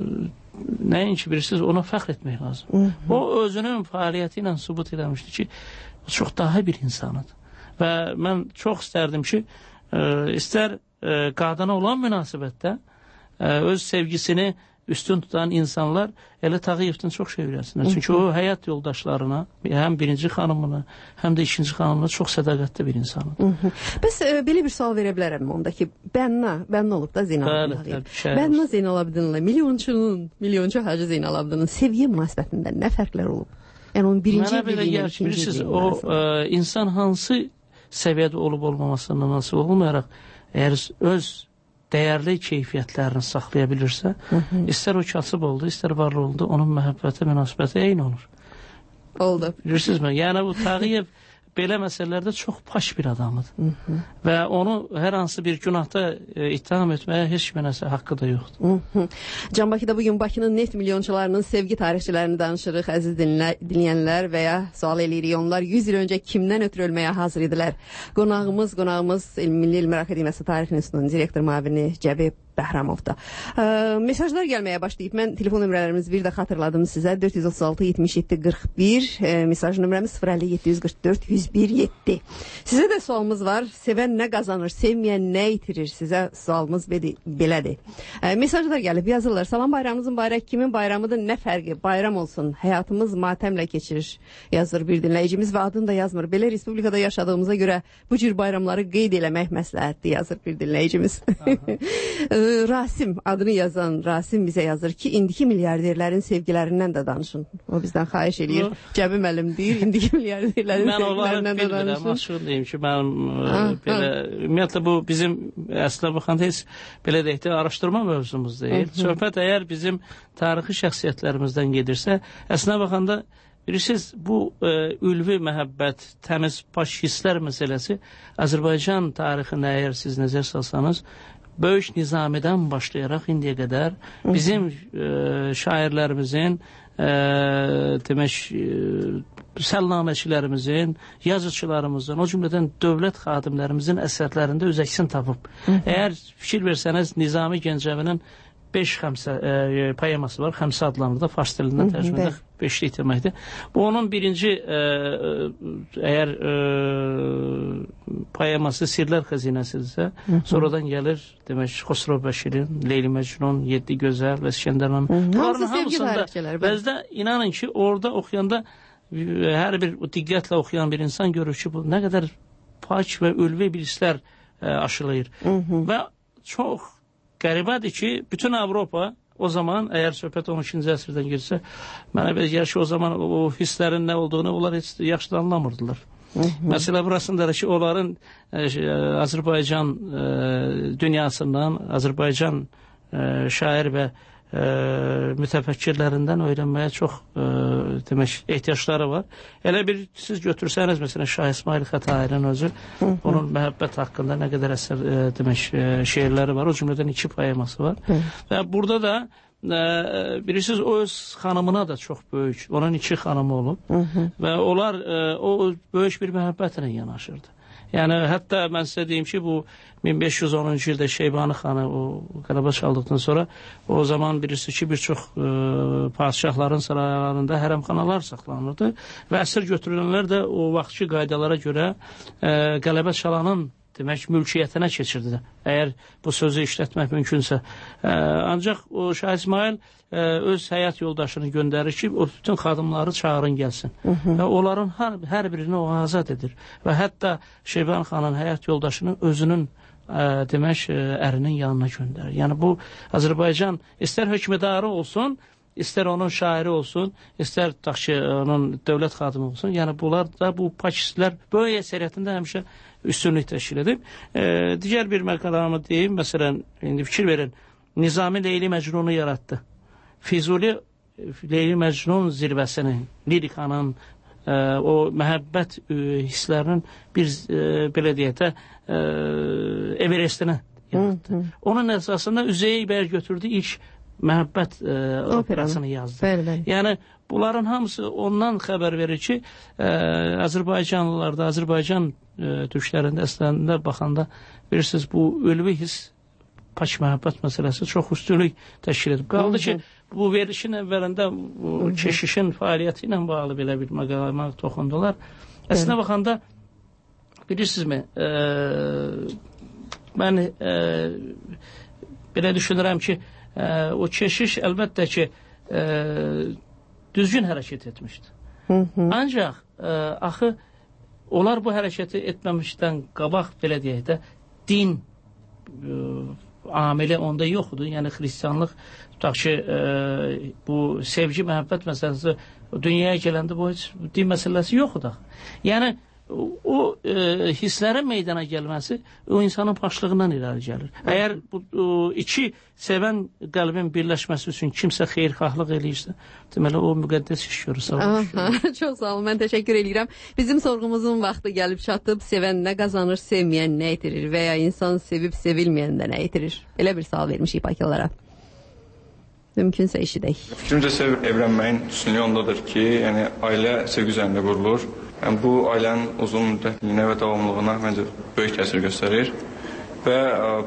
nəinki bilirsiniz, ona fəxr etmək lazım. Hı -hı. O özünün fəaliyyəti ilə sübut eləmişdi ki, çox daha bir insanıdır. Və mən çox istərdim ki, e, istər e, qadına olan münasibətdə e, öz sevgisini üstün tutan insanlar elə Tağıyevdən çox şey öyrənsinlər. Çünki o həyat yoldaşlarına, həm birinci xanımına, həm də ikinci xanımına çox sədaqətli bir insanıdır. Bəs e, belə bir sual verə bilərəm onda ki, Bənna, Bənna olub da Zeynalabdin. Bənna Zeynalabdinlə milyonçunun, milyonçu Hacı Zeynalabdinin sevgi münasibətində nə fərqlər olub? Yəni onun birinci illiyi, ikinci illiyi. O, e, insan hansı səviyyədə olub olmamasından nasıl olmayaraq, əgər öz dəyərli keyfiyyətlərini saxlaya bilirsə, Hı -hı. istər o kasıb oldu, istər varlı oldu, onun məhəbbəti, münasibəti eyni olur. Oldu. Bilirsinizmi? Yəni bu Tağıyev belə məsələlərdə çox paş bir adamıdır. Hı -hı. Və onu hər hansı bir günahda e, ittiham etməyə heç mənəsə haqqı da yoxdur. Hı -hı. Can Bakıda bugün Bakının neft milyonçularının sevgi tarixçilərini danışırıq, əziz dinlə, dinləyənlər və ya sual eləyirik. Onlar yüz il öncə kimdən ötürü ölməyə hazır idilər? Qonağımız, qonağımız Milli Elmlər Akademiyası Tarix İnstitutunun direktor müavini Cəbi Bəhramovda. Ə, mesajlar gəlməyə başlayıb. Mən telefon nömrələrimizi bir də xatırladım sizə. dörd yüz otuz altı yetmiş yeddi qırx bir, ə, mesaj nömrəmiz sıfır əlli yeddi yüz qırx dörd yüz bir yeddi. Sizə də sualımız var. Sevən nə qazanır, sevməyən nə itirir? Sizə sualımız belədir. Ə, mesajlar gəlib, yazırlar. Salam, bayramımız mübarək, kimin bayramıdır, nə fərqi? Bayram olsun, həyatımız matəmlə keçirir, yazır bir dinləyicimiz və adını da yazmır. Belə respublikada yaşadığımıza görə bu cür bayramları qeyd eləmək məsləhətdir, yazır bir dinləyicimiz. Rasim, adını yazan Rasim bizə yazır ki, indiki milyarderlərin sevgilərindən də danışın. O bizdən xahiş edir. Cəbi müəllim deyir, indiki milyarderlərin sevgilərindən də danışın. Mən onları bilmirəm, ki, mən belə, ümumiyyətlə bu bizim əslə baxanda heç belə deyək də araşdırma mövzumuz deyil. Söhbət əgər bizim tarixi şəxsiyyətlərimizdən gedirsə, əslə baxanda bilirsiniz, bu e, ülvi məhəbbət, təmiz baş hisslər məsələsi Azərbaycan tarixində əgər siz nəzər salsanız, Böyük Nizamidən başlayaraq indiyə qədər bizim e, şairlərimizin, e, demək, e, səlnaməçilərimizin, yazıçılarımızın, o cümlədən dövlət xadimlərimizin əsərlərində öz əksini tapıb. Əgər fikir versəniz, Nizami Gəncəvinin beş xəmsə, e, poeması var, xəmsə adlanır da, fars dilindən tərcümədə beşli itirməkdir. Bu onun birinci e, əgər e, poeması Sirlər Xəzinəsidirsə, sonradan gəlir demək Xosrov Bəşirin, Leyli Məcnun, Yeddi Gözəl və İskəndərun. Bunların hamısında bəzdə inanın ki, orada oxuyanda hər bir diqqətlə oxuyan bir insan görür ki, bu nə qədər pak və ülvi bir hisslər e, aşılayır. Və çox qəribədir ki, bütün Avropa o zaman, əgər söhbət on ikinci əsrdən girsə, mənə belə gəlir ki, o zaman o hisslərin nə olduğunu onlar heç yaxşı da anlamırdılar. Məsələ burasındadır ki, onların e, Azərbaycan e, dünyasından, Azərbaycan e, şair və e, mütəfəkkirlərindən öyrənməyə çox e, demək, ehtiyacları var. Elə bir siz götürsəniz, məsələn, Şah İsmail Xətainin özü, onun məhəbbət haqqında nə qədər əsər e, demək, e, şeirləri var, o cümlədən iki poeması var. Və burada da e, bilirsiniz, o öz xanımına da çox böyük, onun iki xanımı olub və onlar e, o böyük bir məhəbbətlə yanaşırdı. Yəni, hətta mən sizə deyim ki, bu min beş yüz onuncu ildə Şeybani xanı o qələbə çaldıqdan sonra o zaman bilirsiniz ki, bir çox e, padişahların saraylarında hərəmxanalar saxlanırdı və əsir götürülənlər də o vaxtki qaydalara görə e, qələbə çalanın demək, mülkiyyətinə keçirdi. Əgər bu sözü işlətmək mümkünsə. E, ancaq o Şah İsmail e, öz həyat yoldaşını göndərir ki, o bütün xadımları çağırın gəlsin. Hı -hı. Və onların hər, hər birini o azad edir. Və hətta Şeyban xanın həyat yoldaşını özünün ə, demək, ə, ərinin yanına göndərir. Yəni bu Azərbaycan istər hökmdarı olsun, istər onun şairi olsun, istər tutaq ki, onun dövlət xadimi olsun. Yəni bunlar da bu pakistlər böyük əsəriyyətində həmişə üstünlük təşkil edib. E, digər bir məqalamı deyim, məsələn, indi fikir verin, Nizami Leyli Məcnunu yaratdı. Füzuli Leyli Məcnun zirvəsini, lirikanın, e, o məhəbbət e, hisslərinin bir, e, belə deyək də, e, Everestinə yaratdı. Onun əsasında Üzeyir bəy götürdü ilk məhəbbət e, operasını yazdı. Bəli, bəli. Yəni, bunların hamısı ondan xəbər verir ki, e, Azərbaycanlılarda, Azərbaycan e, türklərində əslində baxanda, bilirsiniz, bu ülvi hiss, pak məhəbbət məsələsi çox üstünlük təşkil edib. Qaldı ki, bu verilişin əvvəlində bu keşişin fəaliyyəti ilə bağlı belə bir məqaləmə toxundular. Əslində baxanda, bilirsinizmi, e, mən e, belə düşünürəm ki, e, o keşiş əlbəttə ki, e, düzgün hərəkət etmişdi. Hı -hı. Ancaq e, axı onlar bu hərəkəti etməmişdən qabaq, belə deyək də, din e, amili onda yoxdur. Yəni, xristiyanlıq, tutaq ki, e, bu sevgi, məhəbbət məsələsi dünyaya gələndə bu heç din məsələsi yoxdur. Yəni, o e, hisslərin meydana gəlməsi o insanın paşlığından irəli gəlir. Əgər bu o, iki sevən qəlbin birləşməsi üçün kimsə xeyirxahlıq eləyirsə, deməli o müqəddəs iş görür. Sağ olun. Çox sağ olun, mən təşəkkür edirəm. Bizim sorğumuzun vaxtı gəlib çatıb, sevən nə qazanır, sevməyən nə itirir və ya insan sevib sevilməyən də nə itirir? Elə bir sual vermişik bakılara. Mümkünsə eşidək. Fikrimcə sev evlənməyin üstünlüyü ondadır ki, yəni ailə sevgi üzərində qurulur. Yəni, bu ailənin uzun müddətliyinə və davamlılığına məncə böyük təsir göstərir və ə,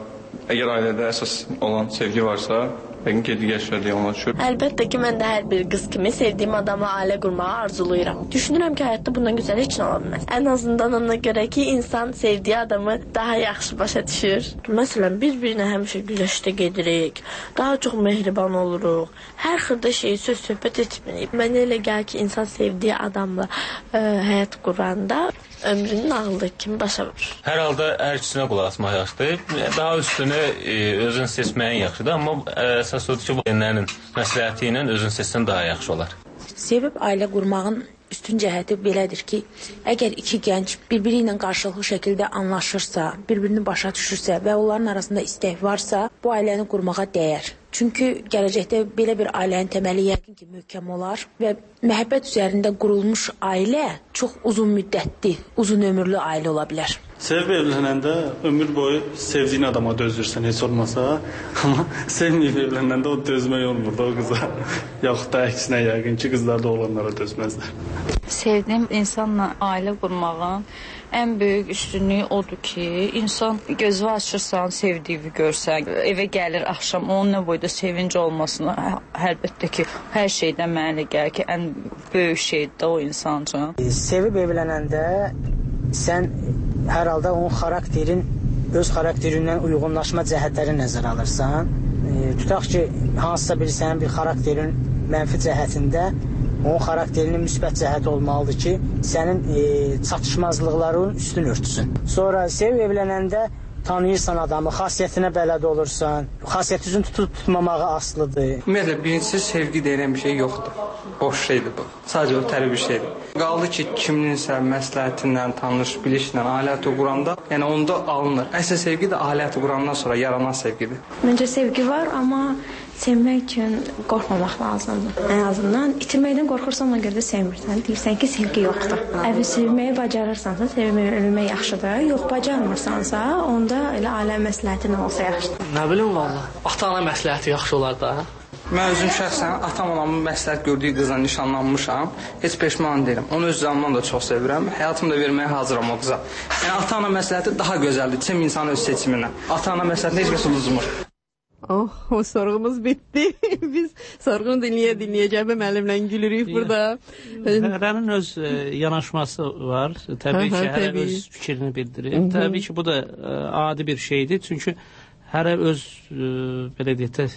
Əgər ailədə əsas olan sevgi varsa, yəqin ki, digər şeylər də yoluna düşür. Əlbəttə ki, mən də hər bir qız kimi sevdiyim adamla ailə qurmağı arzulayıram. Düşünürəm ki, həyatda bundan gözəl heç nə ola bilməz. Ən azından ona görə ki, insan sevdiyi adamı daha yaxşı başa düşür. Məsələn, bir-birinə həmişə güləşdə gedirik, daha çox mehriban oluruq, hər xırda şeyi söz söhbət etmirik. Mənə elə gəlir ki, insan sevdiyi adamla ə, həyat quranda ömrünün ağıldığı kimi başa vurur. Hər halda hər ikisinə qulaq asmaq yaxşıdır. Daha üstünü e, özün seçməyin yaxşıdır, amma əsas odur ki, bu valideynlərin məsləhəti ilə özün seçsən daha yaxşı olar. Sevib ailə qurmağın üstün cəhəti belədir ki, əgər iki gənc bir-biri ilə qarşılıqlı şəkildə anlaşırsa, bir-birini başa düşürsə və onların arasında istək varsa, bu ailəni qurmağa dəyər. Çünki gələcəkdə belə bir ailənin təməli yəqin ki, möhkəm olar və məhəbbət üzərində qurulmuş ailə çox uzun müddətli, uzun ömürlü ailə ola bilər. Sevib evlənəndə ömür boyu sevdiyin adama dözürsən heç olmasa, amma sevməyib evlənəndə o dözmək olmur da o qıza. Yaxud da əksinə yəqin ki, qızlar da oğlanlara dözməzlər. Sevdiyim insanla ailə qurmağın ən böyük üstünlüyü odur ki, insan gözü açırsan, sevdiyini görsən, evə gəlir axşam, onun nə boyda sevinci olmasına, əlbəttə ki, hər şeydən mənə elə gəlir ki, ən böyük şeydir də o insan üçün. Sevib evlənəndə sən hər halda onun xarakterin, öz xarakterindən uyğunlaşma cəhətləri nəzərə alırsan. E, tutaq ki, hansısa bir sənin bir xarakterin mənfi cəhətində onun xarakterinin müsbət cəhəti olmalıdır ki, sənin e, çatışmazlıqların üstün örtüsün. Sonra sevib evlənəndə tanıyırsan adamı, xasiyyətinə bələd olursan, xasiyyəti üzün tutub tutmamağı asılıdır. Ümumiyyətlə, birincisi sevgi deyilən bir şey yoxdur. Boş şeydir bu. Sadəcə o təri bir şeydir. Qaldı ki, kiminsə məsləhətindən, tanış, bilişlə ailəti quranda, yəni onda alınır. Əsl sevgi də ailəti qurandan sonra yaranan sevgidir. Məncə sevgi var, amma sevmək üçün qorxmamaq lazımdır. Ən azından itirməkdən qorxursan, ona görə də sevmirsən. Deyirsən ki, sevgi yoxdur. Əgər sevməyi bacarırsansa, sevmək yaxşıdır. Yox, bacarmırsansa, onda elə ailə məsləhəti nə olsa yaxşıdır. Nə bilim valla, ata-ana məsləhəti yaxşı olar da. Mən özüm şəxsən atam-anamın məsləhət gördüyü qızla nişanlanmışam. Heç peşman deyiləm. Onu öz canımdan da çox sevirəm. Həyatımı da verməyə hazıram o qıza. Yəni ata-ana məsləhəti daha gözəldir. Tüm insan öz seçimindən. Ata-ana məsləhəti heç kəs uduzmur. Oh, o sorğumuz bitdi. Biz sorğunu dinləyə-dinləyə Cəbə müəllimlə gülürük burada. Hərənin öz e, yanaşması var. Təbii ki, hərə öz fikrini bildirir. Hı -hı. Təbii ki, bu da e, adi bir şeydir. Çünki hərə öz e, belə deyək də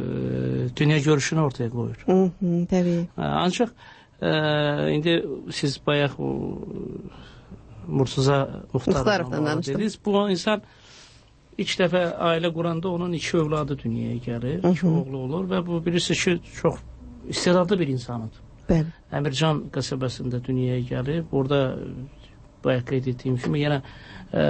dünya görüşünü ortaya qoyur. Hı -hı, təbii. Ancaq e, indi siz bayaq o Murtuza Muxtarovdan danışdınız. Bu insan ilk dəfə ailə quranda onun iki övladı dünyaya gəlir, iki oğlu olur və bu bilirsiniz ki, çox istedadlı bir insanıdır. Bəli. Əmircan qəsəbəsində dünyaya gəlir. Burada bayaq qeyd etdiyim kimi yenə e,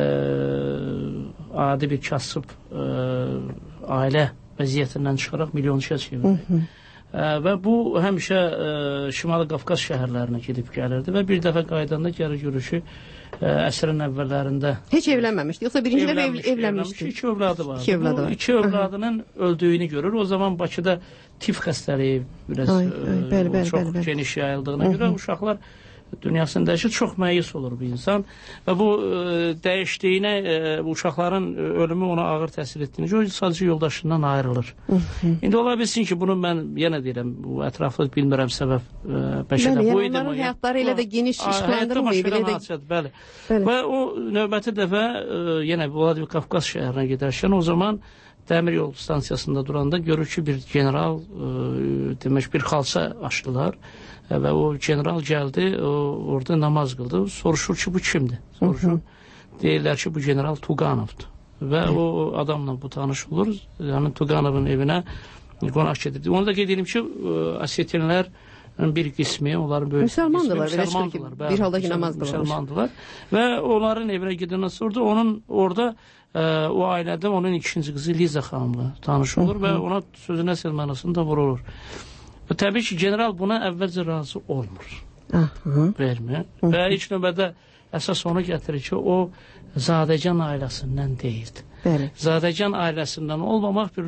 adi bir kasıb e, ailə vəziyyətindən çıxaraq milyonçuya çevirir. Və bu həmişə ə, Şimali Qafqaz şəhərlərinə gedib gəlirdi və bir dəfə qaydanda gəlir görüşü ə, əsrin əvvəllərində. Heç evlənməmişdi, yoxsa birinci dəfə ev, evlənmişdi? İki övladı vardı. İki övladı bu var. iki övladının öldüyünü görür. O zaman Bakıda tif xəstəliyi biraz ay, ay, bəli, bəli, çox bəli, bəli. geniş yayıldığına Hı -hı. görə uşaqlar dünyasını dəyişir, çox məyus olur bu insan və bu e, dəyişdiyinə e, bu uşaqların ölümü ona ağır təsir etdiyini görə sadəcə yoldaşından ayrılır. Hı -hı. İndi ola bilsin ki, bunu mən yenə deyirəm, bu ətraflı bilmirəm səbəb e, bəlkə də bu idi. Onların həyatları elə də geniş işləndirməyib. Bəli. Bəli. Və o növbəti dəfə e, yenə Vladikavkaz şəhərinə gedərkən o zaman dəmir yol stansiyasında duranda görür ki, bir general e, demək bir xalça açdılar. Və o general gəldi, o, orada namaz qıldı. Soruşur ki, bu kimdir? Soruşur. Hı -hı. Deyirlər ki, bu general Tuğanovdur. Və Hı. o adamla bu tanış olur. Yəni Tuğanovun evinə qonaq gedirdi. Onu da qeyd edim ki, Osetinlər bir qismi, onların böyük müsəlmandırlar, qismi müsəlmandırlar. Bəli, bir halda ki, namaz qılırlar. Müsəlmandırlar. Və onların evinə gedəndən sonra onun orada ə, o ailədə onun ikinci qızı Liza xanımla tanış olur Hı -hı. və ona sözünə səlmanasında vurulur. Və təbii ki, general buna əvvəlcə razı olmur. Vermir. Və ilk növbədə əsas onu gətirir ki, o Zadəcan ailəsindən deyildi. Bəli. Zadəcan ailəsindən olmamaq bir növ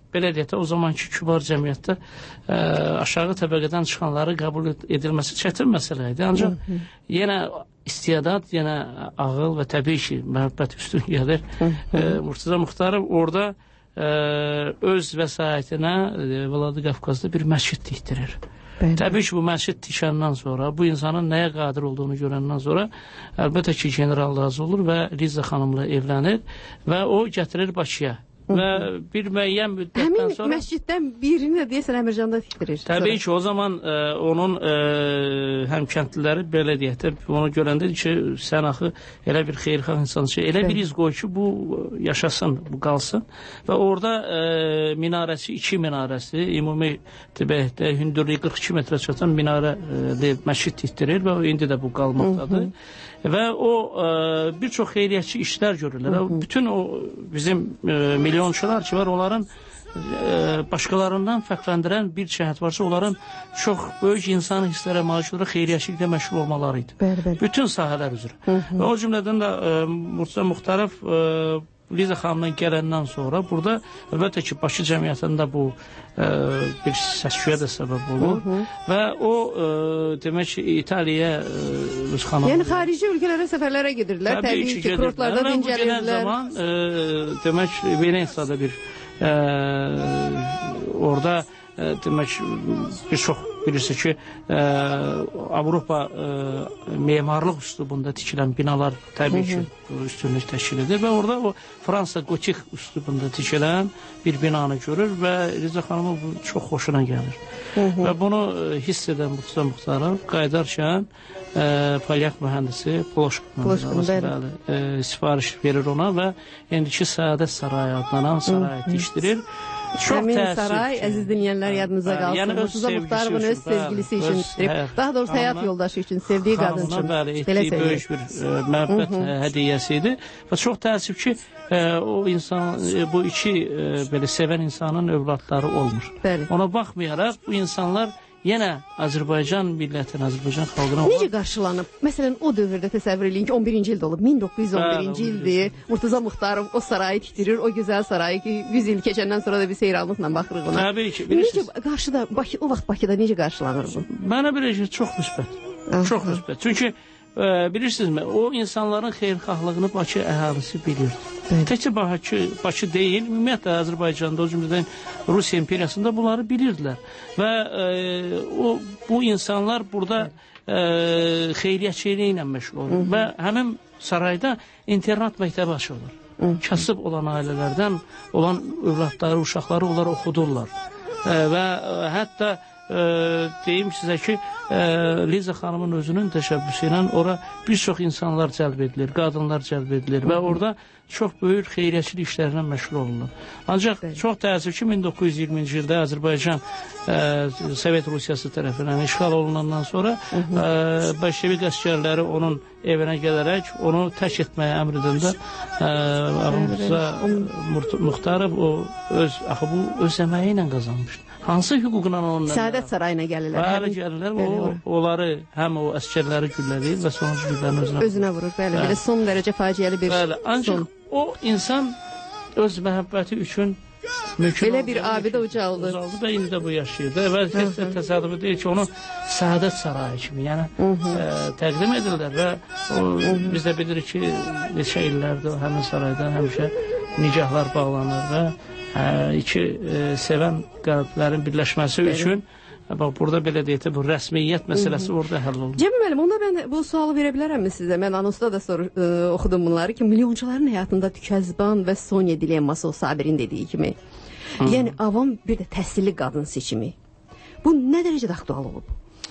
belə deyək də, o zamanki kübar cəmiyyətdə ə, aşağı təbəqədən çıxanları qəbul edilməsi çətin məsələ idi. Ancaq hı -hı. yenə istedad, yenə ağıl və təbii ki, məhəbbət üstün gəlir. ə, Murtuza Muxtarov orada ə, öz vəsaitinə Vladikavkazda bir məscid tikdirir. Bəli. Təbii ki, bu məscid tikəndən sonra, bu insanın nəyə qadir olduğunu görəndən sonra əlbəttə ki, general razı olur və Liza xanımla evlənir və o gətirir Bakıya. Və bir müəyyən müddətdən Həmin sonra... Həmin məsciddən birini də deyəsən Əmircanda tikdirir. Təbii ki, o zaman ə, onun ə, həmkəndliləri belə deyək də, onu görəndə ki, sən axı elə bir xeyirxah insansın, elə bir iz qoy ki, bu yaşasın, bu qalsın. Və orada ə, minarəsi, iki minarəsi, ümumi təbəqdə hündürlüyü qırx iki metrə çatan minarəli məscid tikdirir və indi də bu qalmaqdadır. Hı -hı. Və o ə, bir çox xeyriyyətçi işlər görürlər. Hı -hı. Bütün o bizim ə, milyonçular ki var, onların ə, başqalarından fərqləndirən bir cəhət varsa, onların çox böyük insan hisslərə, maaşlara, xeyriyyətçiliklə məşğul olmaları idi. Bəli, bəli. Bütün sahələr üzrə. Hı -hı. Və o cümlədən də ə, Murtuza Muxtarov ə, Liza xanımdan gələndən sonra burada əlbəttə ki, Bakı cəmiyyətində bu ə, bir səsküyə də səbəb olur. Hı -hı. Və o ə, demək ki, İtaliyaya öz xanımı... Yəni xarici ölkələrə səfərlərə gedirlər, təbii, təbii ki, ki kurortlarda dincəlirlər. Bu zaman ə, demək Venetsiyada bir ə, orada ə, demək bir çox bilirsə ki, ə, Avropa ə, memarlıq üslubunda tikilən binalar təbii ki, üstünlük təşkil edir və orada o Fransa gotik üslubunda tikilən bir binanı görür və Liza xanımı bu çox xoşuna gəlir. Hı -hı. Və bunu ə, hiss edən Murtuza Muxtarov qayıdarkən ə, polyak mühəndisi Ploşkın sifariş verir ona və indiki Səadət Sarayı adlanan sarayı tikdirir. Çox Həmin təəssüf saray, ki, əziz dinləyənlər, yadınıza qalsın. Yəni Murtuza Muxtarovun öz sevgilisi üçün istirib, daha doğrusu həyat yoldaşı üçün, sevdiyi qadın üçün. Bəli, etdiyi böyük bir ə, məhəbbət hədiyyəsi idi. Və çox təəssüf ki, ə, o insan, ə, bu iki ə, belə sevən insanın övladları olmur. Bəli. Ona baxmayaraq, bu insanlar yenə Azərbaycan millətinin, Azərbaycan xalqına... Necə qarşılanıb? Məsələn, o dövrdə təsəvvür eləyin ki, on birinci ildə olub, min doqquz yüz on birinci ildir. Murtuza Muxtarov o sarayı tikdirir, o gözəl sarayı ki, yüz il keçəndən sonra da biz heyranlıqla baxırıq ona. Təbii ki, bilirsiniz. Necə qarşıda, Bakı, o vaxt Bakıda necə qarşılanır bu? Mənə belə ki, çox müsbət. Çox müsbət. Çünki ə, bilirsinizmi, o insanların xeyirxahlığını Bakı əhalisi bilirdi. Təkcə Bakı, Bakı deyil, ümumiyyətlə Azərbaycanda, o cümlədən Rusiya imperiyasında bunları bilirdilər. Və e, o, bu insanlar burada e, xeyriyyətçiliyi ilə məşğul olur. Və həmin sarayda internat məktəbi açılır. Kasıb olan ailələrdən olan övladları, uşaqları onlar oxudurlar. E, və e, hətta e, deyim sizə ki, e, Liza xanımın özünün təşəbbüsü ilə ora bir çox insanlar cəlb edilir, qadınlar cəlb edilir və orada çox böyük xeyriyyətçilik işlərindən məşğul olunur. Ancaq Bəli. çox təəssüf ki, min doqquz yüz iyirminci ildə Azərbaycan ə, Sovet Rusiyası tərəfindən işğal olunandan sonra ə, Bolşevik əsgərləri onun evinə gələrək onu tərk etməyə əmr edəndə Murtuza Muxtarov o öz axı bu öz əməyi ilə qazanmışdı. Hansı hüquqla onunla? Səadət sarayına gəlirlər. Bəli, gəlirlər. O, onları həm o əsgərləri güllələyir və sonuncu güllərini özünə, özünə vurur. Bəli, bəli, son dərəcə faciəli bir bəli. Ancaq son. O insan öz məhəbbəti üçün mümkün belə bir abidə ucaldı. Ucaldı və indi də bu yaşayırdı. Və heç də təsadüfi deyil ki, onu Səadət sarayı kimi yəni, ə, təqdim edirlər və o, biz də bilirik ki, neçə illərdir həmin sarayda həmişə nigahlar bağlanır və Ə, iki ə, sevən qəlblərin birləşməsi Bəli. üçün bax, burada belə deyək də bu rəsmiyyət məsələsi Hı -hı. orada həll olunur. Cəmi müəllim, onda mən bu sualı verə bilərəmmi sizə? Mən anonsda da soru, ə, oxudum bunları ki, milyonçuların həyatında Tükəzban və Sonya dilemması o Sabirin dediyi kimi. Hı -hı. Yəni, avam bir də təhsilli qadın seçimi. Bu nə dərəcədə aktual olub?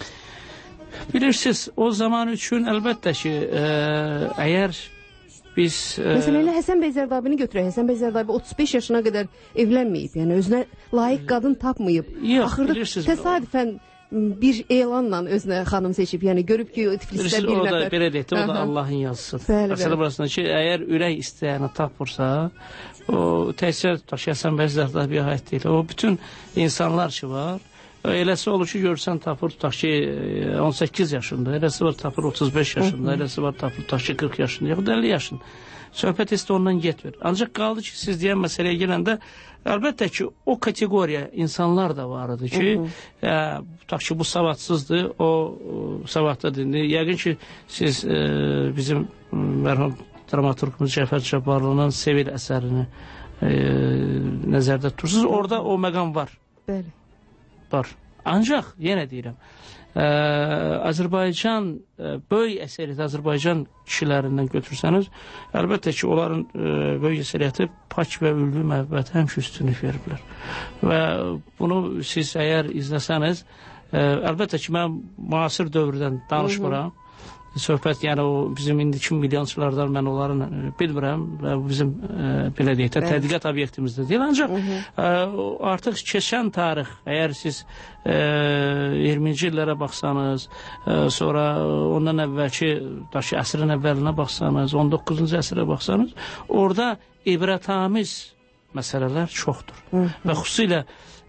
Bilirsiniz, o zaman üçün əlbəttə ki, ə, əgər biz... Məsələn, elə Həsən bəy Zərdabini götürək. Həsən bəy Zərdabi otuz beş yaşına qədər evlənməyib. Yəni, özünə layiq qadın tapmayıb. Yox, axırda bilirsiniz. Təsadüfən bir elanla özünə xanım seçib. Yəni, görüb ki, Tiflisdə bir nəfər... O da belə deyək, o da Allahın yazısıdır. Məsələ burasında ki, əgər ürək istəyəni tapırsa, o təhsil tutaq ki, Həsən bəy Zərdabiyə aid deyil. O bütün insanlar ki var, eləsi olur ki, görsən tapır, tutaq ki, on səkkiz yaşında, eləsi var tapır otuz beş yaşında, eləsi var tapır, tutaq ki, qırx yaşında, yaxud əlli yaşında. söhbət heç də ondan getmir. Ancaq qaldı ki, siz deyən məsələyə gələndə, əlbəttə ki, o kateqoriya insanlar da var idi ki, ə, tutaq ki, bu savadsızdır, o, o savadlıdır. Yəqin ki, siz ə, bizim mərhum dramaturgumuz Cəfər Cabbarlının Sevil əsərini ə, nəzərdə tutursunuz. Orada o məqam var. Bəli. Var. Ancaq, yenə deyirəm, ə, Azərbaycan, ə, böyük əsəriyyət Azərbaycan kişilərindən götürsəniz, əlbəttə ki, onların ə, böyük əsəriyyəti pak və ülvi məhəbbəti həmişə üstünlük veriblər. Və bunu siz əgər izləsəniz, ə, əlbəttə ki, mən müasir dövrdən danışmıram. Söhbət, yəni o bizim indiki milyonçulardan mən onların ə, bilmirəm və bizim ə, belə deyək də tədqiqat obyektimizdə deyil. Ancaq ə, artıq keçən tarix, əgər siz ə, iyirminci illərə baxsanız, ə, sonra ondan əvvəlki daşı əsrin əvvəlinə baxsanız, on doqquzuncu əsrə baxsanız, orada ibrətamiz məsələlər çoxdur. Hı -hı. Və xüsusilə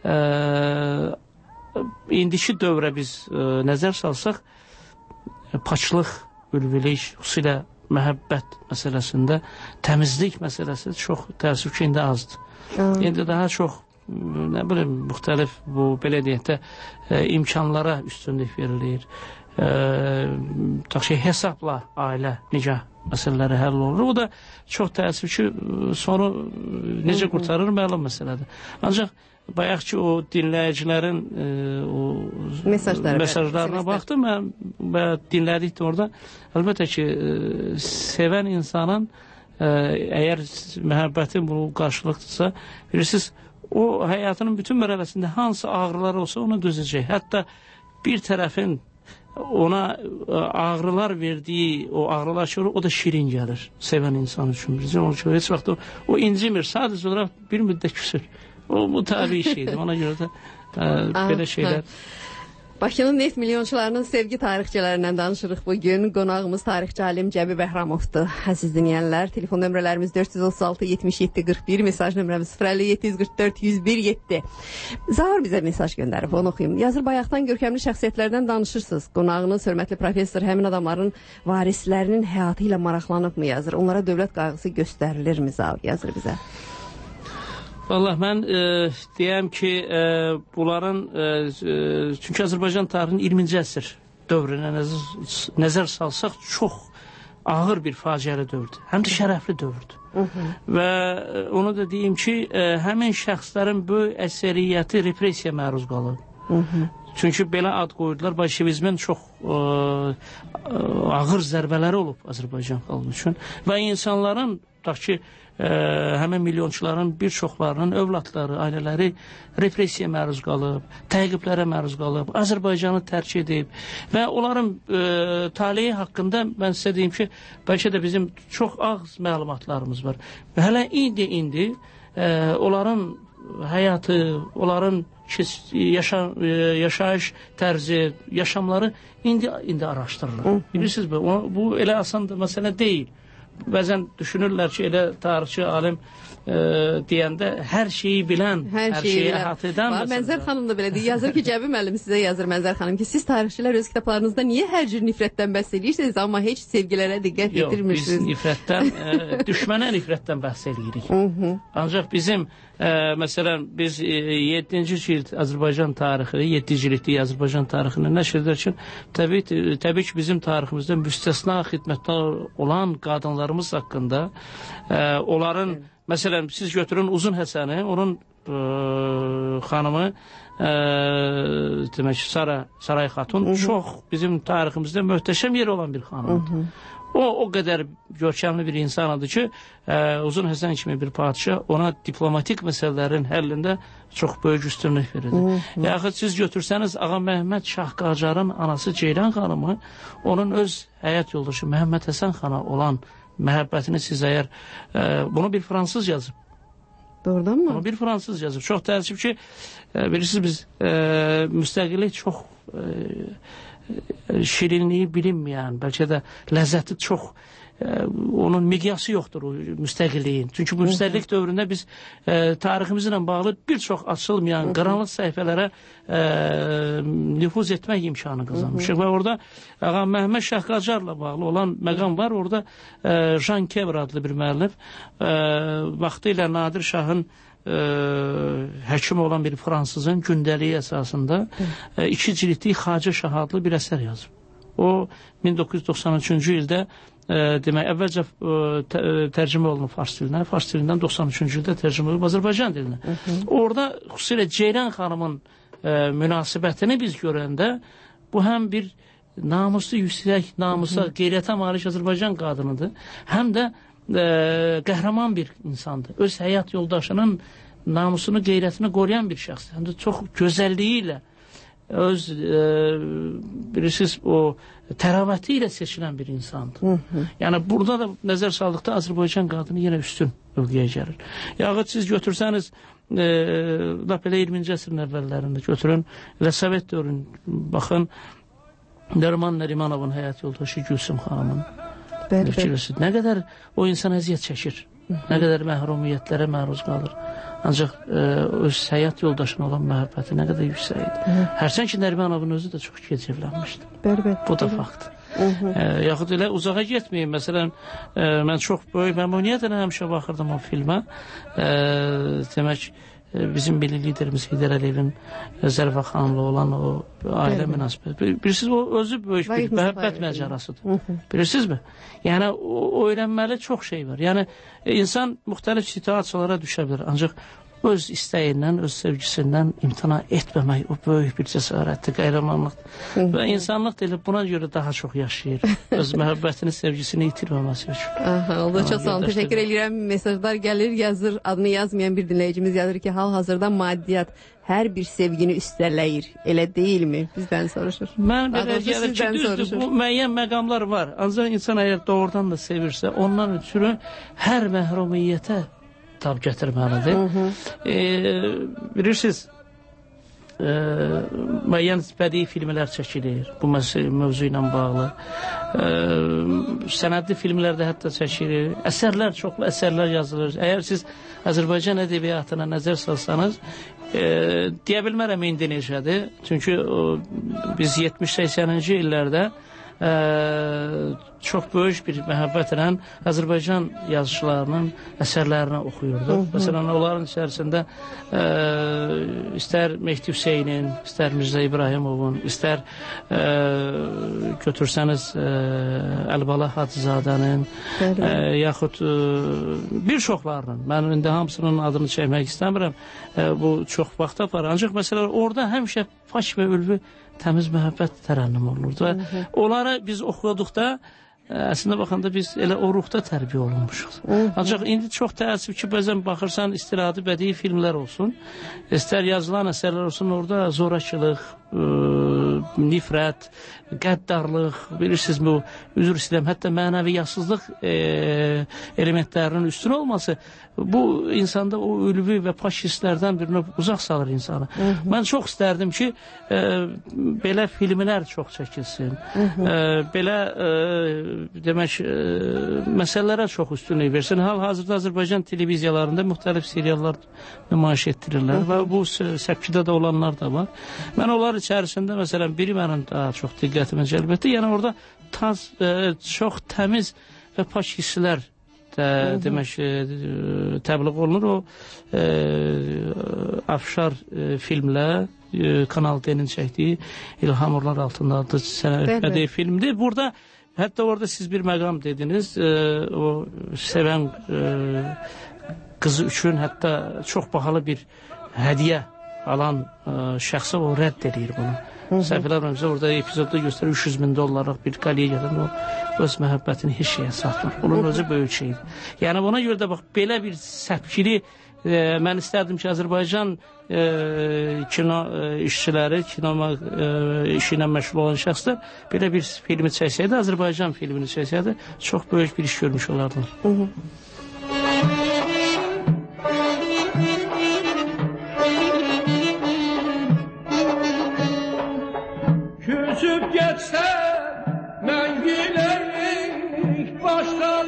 ə, indiki dövrə biz ə, nəzər salsaq, paçlıq, ülvilik, xüsusilə məhəbbət məsələsində təmizlik məsələsi çox təəssüf ki, indi azdır. Hmm. İndi daha çox, nə bilim, müxtəlif bu, belə deyək də, e, imkanlara üstünlük verilir. E, Tutaq ki, hesabla ailə, nicah məsələləri həll olur. O da çox təəssüf ki, sonu necə qurtarır, məlum məsələdir. Ancaq bayaq ki, o dinləyicilərin e, o mesajları, mesajlarına baxdım mən və dinlədik orada. Əlbəttə ki, e, sevən insanın e, əgər məhəbbətin bu qarşılıqdırsa, bilirsiniz, o həyatının bütün mərhələsində hansı ağrılar olsa onu dözəcək. Hətta bir tərəfin ona ağrılar verdiyi o ağrılar ki, o da şirin gəlir sevən insan üçün. Onun üçün heç vaxt o, o incimir, sadəcə olaraq bir müddət küsür. O, bu tabi şeydir. Ona görə də ə, belə şeylər. Bakının neft milyonçularının sevgi tarixçilərindən danışırıq bugün. Qonağımız tarixçi alim Cəbi Bəhramovdur. Əziz dinləyənlər, telefon nömrələrimiz dörd yüz otuz altı yetmiş yeddi qırx bir, mesaj nömrəmiz sıfır əlli yeddi yüz qırx dörd yüz bir yeddi. Zaur bizə mesaj göndərib, onu oxuyum. Yazır, bayaqdan görkəmli şəxsiyyətlərdən danışırsınız. Qonağınız, hörmətli professor, həmin adamların varislərinin həyatı ilə maraqlanıbmı yazır? Onlara dövlət qayğısı göstərilirmi? Zaur yazır bizə. Vallahi mən e, deyəm ki, e, bunların e, e, çünki Azərbaycan tarixinin iyirminci əsr dövrünə nəzər, nəzər salsaq çox ağır bir faciəli dövrdür. Həm də şərəfli dövrdür. Hı -hı. Və e, onu da deyim ki, e, həmin şəxslərin böyük əksəriyyəti repressiya məruz qalır. Hı -hı. Çünki belə ad qoydular, bolşevizmin çox e, ağır zərbələri olub Azərbaycan xalqı üçün və insanların, tutaq ki, Ə, həmin milyonçuların bir çoxlarının övladları, ailələri repressiya məruz qalıb, təqiblərə məruz qalıb, Azərbaycanı tərk edib və onların ə, taleyi haqqında mən sizə deyim ki, bəlkə də bizim çox az məlumatlarımız var. Və hələ indi-indi ə, onların həyatı, onların yaşa, yaşayış tərzi, yaşamları indi indi araşdırılır. Bilirsiniz, bu, bu elə asan da məsələ deyil. Bəzən düşünürlər ki, elə tarixçi, alim e, deyəndə hər şeyi bilən, hər, hər şeyi əhatə edən. Mənzər xanım da belə deyir. Yazır ki, Cəbi müəllim sizə yazır, Mənzər xanım ki, siz tarixçilər öz kitablarınızda niyə hər cür nifrətdən bəhs edirsiniz, amma heç sevgilərə diqqət yetirmirsiniz? Yox, biz nifrətdən, e, düşmənə nifrətdən bəhs edirik. Ancaq bizim, e, məsələn, biz e, yeddinci cild Azərbaycan tarixi, yeddi cildlik Azərbaycan tarixini nəşr edərkən, təbii, təbii ki, bizim tariximizdə müstəsna xidmətdə olan qadınlarımız haqqında, e, onların, məsələn, siz götürün Uzun Həsəni, onun ə, xanımı ə, demək ki, Sara, Saray Xatun, Hı -hı. çox bizim tariximizdə möhtəşəm yeri olan bir xanımdır. O, o qədər görkəmli bir insanıdır ki, ə, Uzun Həsən kimi bir padişah ona diplomatik məsələlərin həllində çox böyük üstünlük verir. Yaxud siz götürsəniz, Ağa Məhəmməd Şah Qacarın anası Ceylan xanımı, onun öz həyat yoldaşı Məhəmməd Həsən xana olan məhəbbətini siz əgər, e, bunu bir fransız yazıb. Doğrudan mı? Bunu bir fransız yazıb. Çox təəssüf ki, e, bilirsiniz biz e, müstəqillik çox e, şirinliyi bilinməyən, bəlkə də ləzzəti çox onun miqyası yoxdur o müstəqilliyin. Çünki bu müstəqillik dövründə biz e, tariximizlə bağlı bir çox açılmayan qaranlıq səhifələrə e, nüfuz etmək imkanı qazanmışıq. Və orada Ağa Məhəmməd Şah Qacarla bağlı olan məqam var. Orada e, Jean Kevr adlı bir müəllif e, vaxtı ilə Nadir Şahın e, həkim olan bir fransızın gündəliyi əsasında e, iki cilidlik Xacə Şah adlı bir əsər yazıb. O min doqquz yüz doxsan üçüncü ildə e, demək əvvəlcə e, tə, tərcümə olunub fars dilinə, fars dilindən doxsan üçüncü ildə tərcümə olunub Azərbaycan dilinə. Hı -hı. Orada xüsusilə Ceylan xanımın e, münasibətini biz görəndə bu həm bir namuslu, yüksək, namusa, qeyrətə malik Azərbaycan qadınıdır, həm də e, qəhrəman bir insandır. Öz həyat yoldaşının namusunu, qeyrətini qoruyan bir şəxs. Həm də çox gözəlliyi ilə, öz e, bilirsiniz o təravəti ilə seçilən bir insandır. Hı -hı. Yəni burada da nəzər saldıqda Azərbaycan qadını yenə üstün mövqeyə gəlir. Yaxud siz götürsəniz e, lap elə iyirminci əsrin əvvəllərində götürün, elə Sovet dövrün baxın Nəriman Nərimanovun həyat yoldaşı Gülsüm xanımın fikirləşir. Nə qədər o insan əziyyət çəkir, Hı -hı. nə qədər məhrumiyyətlərə məruz qalır. Ancaq e, öz həyat yoldaşına olan məhəbbəti nə qədər yüksək idi. Hərçən ki, Nərimanovun özü də çox gec evlənmişdi. Bərbət. Bu da fakt. E, yaxud elə uzağa getməyim. Məsələn, e, mən çox böyük məmnuniyyətlə həmişə baxırdım o filmə. E, demək, e, bizim milli liderimiz Heydər Əliyevin Zərifə xanımla olan o ailə münasibəti. Bilirsiniz, o özü böyük bir məhəbbət məcarasıdır. Bilirsinizmi? Yəni, o öyrənməli çox şey var. Yəni, insan müxtəlif situasiyalara düşə bilir. Ancaq öz istəyindən, öz sevgisindən imtina etməmək o böyük bir cəsarətdir, qəhrəmanlıqdır. Və insanlıq deyil, buna görə daha çox yaşayır. Öz məhəbbətini, sevgisini itirməməsi üçün. Aha, oldu, çox sağ olun. Təşəkkür edirəm. Mesajlar gəlir, yazır. Adını yazmayan bir dinləyicimiz yazır ki, hal-hazırda maddiyyat hər bir sevgini üstələyir. Elə deyilmi? Bizdən soruşur. Mən belə gəlir ki, düzdür, bu müəyyən məqamlar var. Ancaq insan əgər doğrudan da sevirsə, ondan ötürü hər məhrumiyyətə tab gətirməlidir. E, bilirsiniz, e, müəyyən bədii filmlər çəkilir bu mövzu ilə bağlı. E, sənədli filmlərdə hətta çəkilir. Əsərlər, çoxlu əsərlər yazılır. Əgər siz Azərbaycan ədəbiyyatına nəzər salsanız, e, deyə bilmərəm indi necədir. Çünki o, biz yetmiş səksəninci illərdə e, çox böyük bir məhəbbətlə Azərbaycan yazıçılarının əsərlərini oxuyurduq. Məsələn, onların içərisində e, istər Mehdi Hüseynin, istər Mirzə İbrahimovun, istər e, götürsəniz e, Əlibala Hacızadənin, e, yaxud e, bir çoxlarının, mən indi hamısının adını çəkmək istəmirəm, e, bu çox vaxt apar. Ancaq məsələn, orada həmişə faş və ülvi təmiz məhəbbət tərənnüm olunurdu. Və onları biz oxuduqda əslində baxanda biz elə o ruhda tərbiyə olunmuşuq. Ancaq indi çox təəssüf ki, bəzən baxırsan istiradi bədii filmlər olsun, istər yazılan əsərlər olsun, orada zorakılıq, ə, nifrət, qəddarlıq, bilirsiniz bu, üzr istəyirəm, hətta mənəviyyətsizlik e, elementlərinin üstün olması bu insanda o ülvi və paş hisslərdən birini uzaq salır insanı. Hı -hı. Mən çox istərdim ki, e, belə filmlər çox çəkilsin, Hı -hı. E, belə e, demək, e, məsələlərə çox üstünlük versin. Hal-hazırda Azərbaycan televiziyalarında müxtəlif seriallar nümayiş etdirirlər və bu səpkidə də olanlar da var. Mən onlar içərisində, məsələn, biri mənim daha çox diqqətimi cəlb etdi. Yəni orada taz, e, çox təmiz və paş hisslər də, demək, e, təbliğ olunur. O e, Afşar e, filmlə e, Kanal D-nin çəkdiyi İlham Urlar altında adlı sənəd filmdir. Burada hətta orada siz bir məqam dediniz, e, o sevən e, qızı üçün hətta çox bahalı bir hədiyyə alan e, şəxsə o rədd edir bunu. Səhvələr bizə orada epizodda göstərir üç yüz min dollarlıq bir qaliyə gəlir, o öz məhəbbətini heç şeyə satmır. Onun özü böyük şeydir. Yəni buna görə də bax, belə bir səpkili e, mən istərdim ki, Azərbaycan e, kino e, işçiləri, kinoma e, işi ilə məşğul olan şəxslər belə bir filmi çəksəydi, Azərbaycan filmini çəksəydi, çox böyük bir iş görmüş olardılar. Hı -hı. Küsüb geçsem mən gülerik başta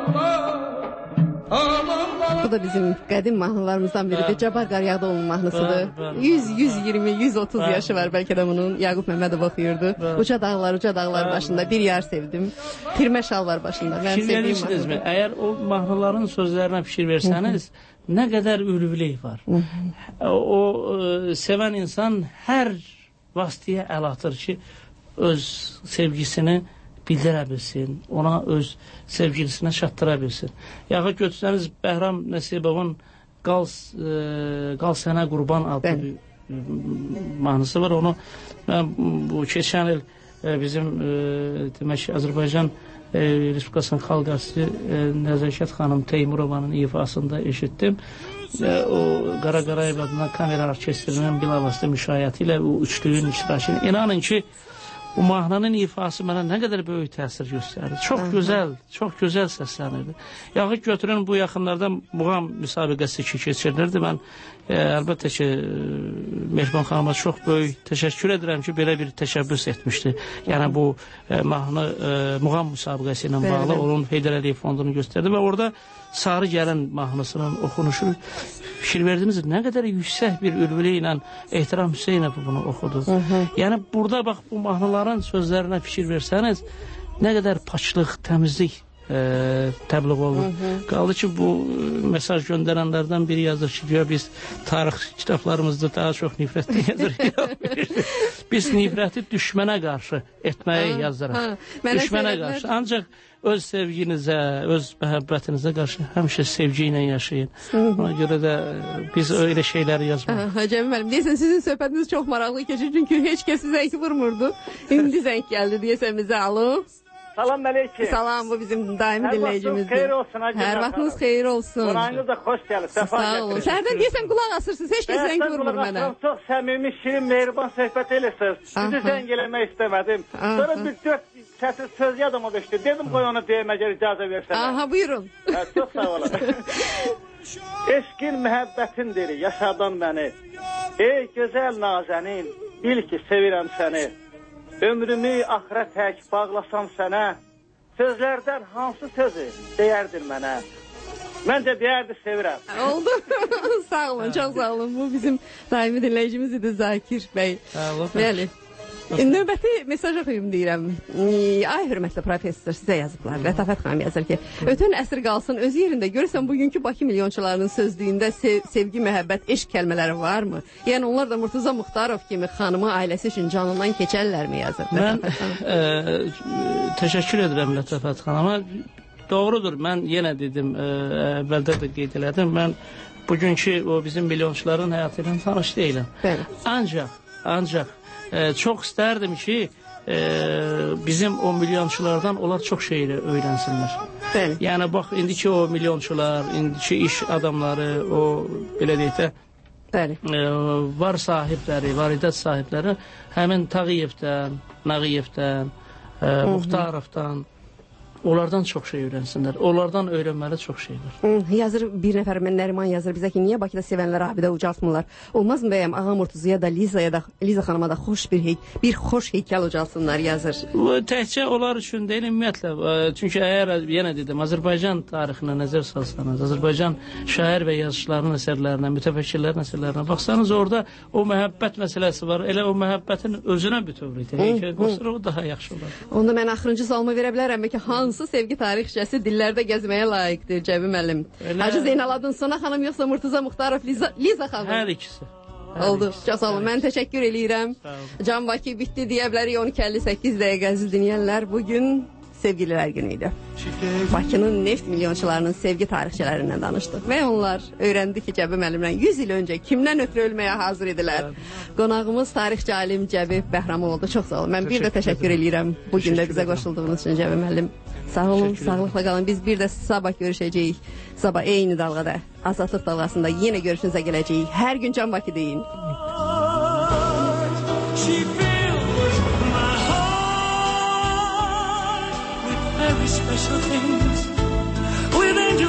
Bu da bizim qədim mahnılarımızdan biridir. Cabbar Qaryağdıoğlu'nun mahnısıdır. yüz, yüz iyirmi, yüz otuz yaşı var bəlkə də bunun. Yaqub Məmmədov oxuyurdu. Uca dağlar, uca dağlar başında bir yar sevdim. Pirmə şal var başında. Fikir verirsiniz mi? Əgər o mahnıların sözlərinə fikir versəniz, nə qədər ülvilik var. O e, sevən insan hər vasitəyə əl atır ki, öz sevgisini bildirə bilsin, ona öz sevgilisinə çatdıra bilsin. Yaxud götürsəniz Bəhram Nəsibovun Qal, e, Qal Sənə Qurban adlı bir mahnısı var. Onu mən bu keçən il e, bizim e, demək Azərbaycan e, Respublikasının xalq artisti e, Nəzakət xanım Teymurovanın ifasında eşitdim. E, o Qara Qarayev adına kamera orkestrinin bilavasitə müşayiəti ilə o üçlüyün iştirakını. İnanın ki, bu mahnının ifası mənə nə qədər böyük təsir göstərdi. Çox Aha. gözəl, çox gözəl səslənirdi. Yaxud götürün bu yaxınlarda muğam müsabiqəsi ki keçirilirdi. Mən e, əlbəttə ki Mehriban xanıma çox böyük təşəkkür edirəm ki, belə bir təşəbbüs etmişdi. Yəni bu e, mahnı e, muğam müsabiqəsi ilə bağlı onun Heydər Əliyev fondunu göstərdi və orada Sarı Gəlin mahnısının oxunuşu fikir verdiniz, nə qədər yüksək bir ülvili ilə Ehtiram Hüseynov bunu oxudu. Hı -hı. Yəni burada bax bu mahnıların sözlərinə fikir versəniz, nə qədər paçlıq, təmizlik e, təbliğ olunur. Qaldı ki, bu e, mesaj göndərənlərdən biri yazır ki, diyor, biz tarix kitablarımızda daha çox nifrətli yazırıq. Biz nifrəti düşmənə qarşı etməyi yazırıq. Düşmənə qarşı. Ancaq öz sevginizə, öz məhəbbətinizə qarşı həmişə sevgi ilə yaşayın. Ona görə də biz öyle şeyləri yazmırıq. Cəmil müəllim, deyəsən sizin söhbətiniz çox maraqlı keçir, çünki heç kəs zəng vurmurdu. İndi zəng gəldi, deyəsən bizə. Alo. Salam aleyküm. Salam, bu bizim daimi dinləyicimizdir. Hər vaxtınız xeyir olsun. Hər vaxtınız xeyir olsun. Qonağınız da xoş gəlir, səfa gətirir. Sərdən deyəsən qulaq asırsınız, heç kəs zəng vurmur mənə. Çox səmimi, şirin, mehriban söhbət eləsiniz. Sizi zəng eləmək istəmədim. Sonra bir dörd səssiz söz yadıma düşdü. Dedim qoy onu deyəm, əgər icazə versənə. Aha, buyurun. Çox sağ olun. Eşqin məhəbbətindir, yaşadan məni. Ey gözəl nazənin, bil ki, sevirəm səni. Ömrümü axıra tək bağlasam sənə, sözlərdən hansı sözü deyərdin mənə? Məncə deyərdi, sevirəm. Oldu. Sağ olun, çox sağ olun. Bu bizim daimi dinləyicimiz idi, Zakir bəy. Sağ olun. Bəli. Növbəti mesaj oxuyum deyirəm. Ay hörmətli professor, sizə yazıblar. Lətafət xanım yazır ki, ötən əsr qalsın öz yerində. Görürsən bugünkü Bakı milyonçularının sözlüyündə sev sevgi, məhəbbət, eşq kəlmələri varmı? Yəni onlar da Murtuza Muxtarov kimi xanımı, ailəsi üçün canından keçərlərmi yazır? Mən e, təşəkkür edirəm Lətafət xanıma. Doğrudur, mən yenə dedim, e, əvvəldə də qeyd elədim. Mən bugünkü o bizim milyonçuların həyatı ilə tanış deyiləm. Bəli. Ancaq, ancaq e, çox istərdim ki, e, bizim o milyonçulardan onlar çox şeylə öyrənsinlər. Bəli. Yəni bax, indiki o milyonçular, indiki iş adamları, o belə deyək də, Bəli. E, var sahibləri, varidat sahibləri həmin Tağıyevdən, Nağıyevdən, e, Muxtarovdan, onlardan çox şey öyrənsinlər. Onlardan öyrənməli çox şey var. Hı, yazır bir nəfər, mən Nəriman yazır bizə ki, niyə Bakıda sevənlər abidə ucaltmırlar? Olmazmı bəyəm Ağa Murtuzuya da, Lizaya da, Liza xanıma da xoş bir hey, bir xoş heykəl ucaltsınlar yazır. Bu təkcə onlar üçün deyil, ümumiyyətlə. Çünki əgər yenə dedim, Azərbaycan tarixinə nəzər salsanız, Azərbaycan şair və yazıçıların əsərlərinə, mütəfəkkirlərin əsərlərinə baxsanız, orada o məhəbbət məsələsi var. Elə o məhəbbətin özünə bütövlükdə heykəl qoysa, o daha yaxşı olar. Onda mən axırıncı sualımı verə bilərəm ki, hansı sevgi tarixçəsi dillərdə gəzməyə layiqdir Cəbi müəllim? Hacı Zeynalabdin Sona xanım yoxsa Murtuza Muxtarov, Liza, Liza xanım? Hər ikisi. Hər Oldu. ikisi. Çox sağ olun. Mən təşəkkür eləyirəm. Can Bakı bitdi deyə bilərik. on iki əlli səkkiz dəqiqə əziz dinləyənlər. Bugün sevgililər günü idi. Bakının neft milyonçularının sevgi tarixçələrindən danışdıq və onlar öyrəndi ki, Cəbi müəllimlə yüz il öncə kimdən ötürü ölməyə hazır idilər. Qonağımız tarixçi alim Cəbi Bəhramov oldu. Çox sağ olun. Mən bir də təşəkkür eləyirəm bu gün də bizə qoşulduğunuz üçün Cəbi müəllim. Sağ olun, sağlıqla qalın. Biz bir də sabah görüşəcəyik. Sabah eyni dalğada, Azadlıq dalğasında yenə görüşünüzə gələcəyik. Hər gün Can Bakı deyin. Very special things, with angel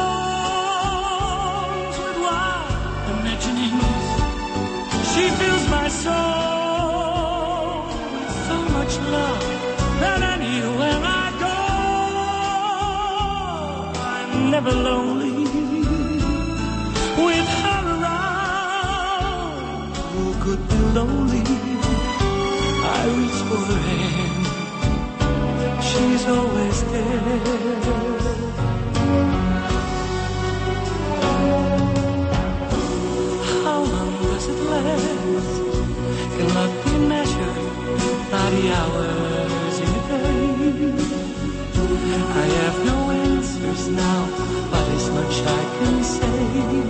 songs, with wild imaginings. She fills my soul with so much love that anywhere I go, never lonely. With her around, who could be lonely? I reach for her hand, she's always there. How long does it last? Cannot be measured by the hours in a day. I have no answers now, but as much I can say.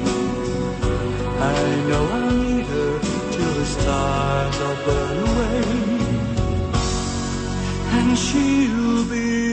I know I'll need her till the stars all burn away, and she'll be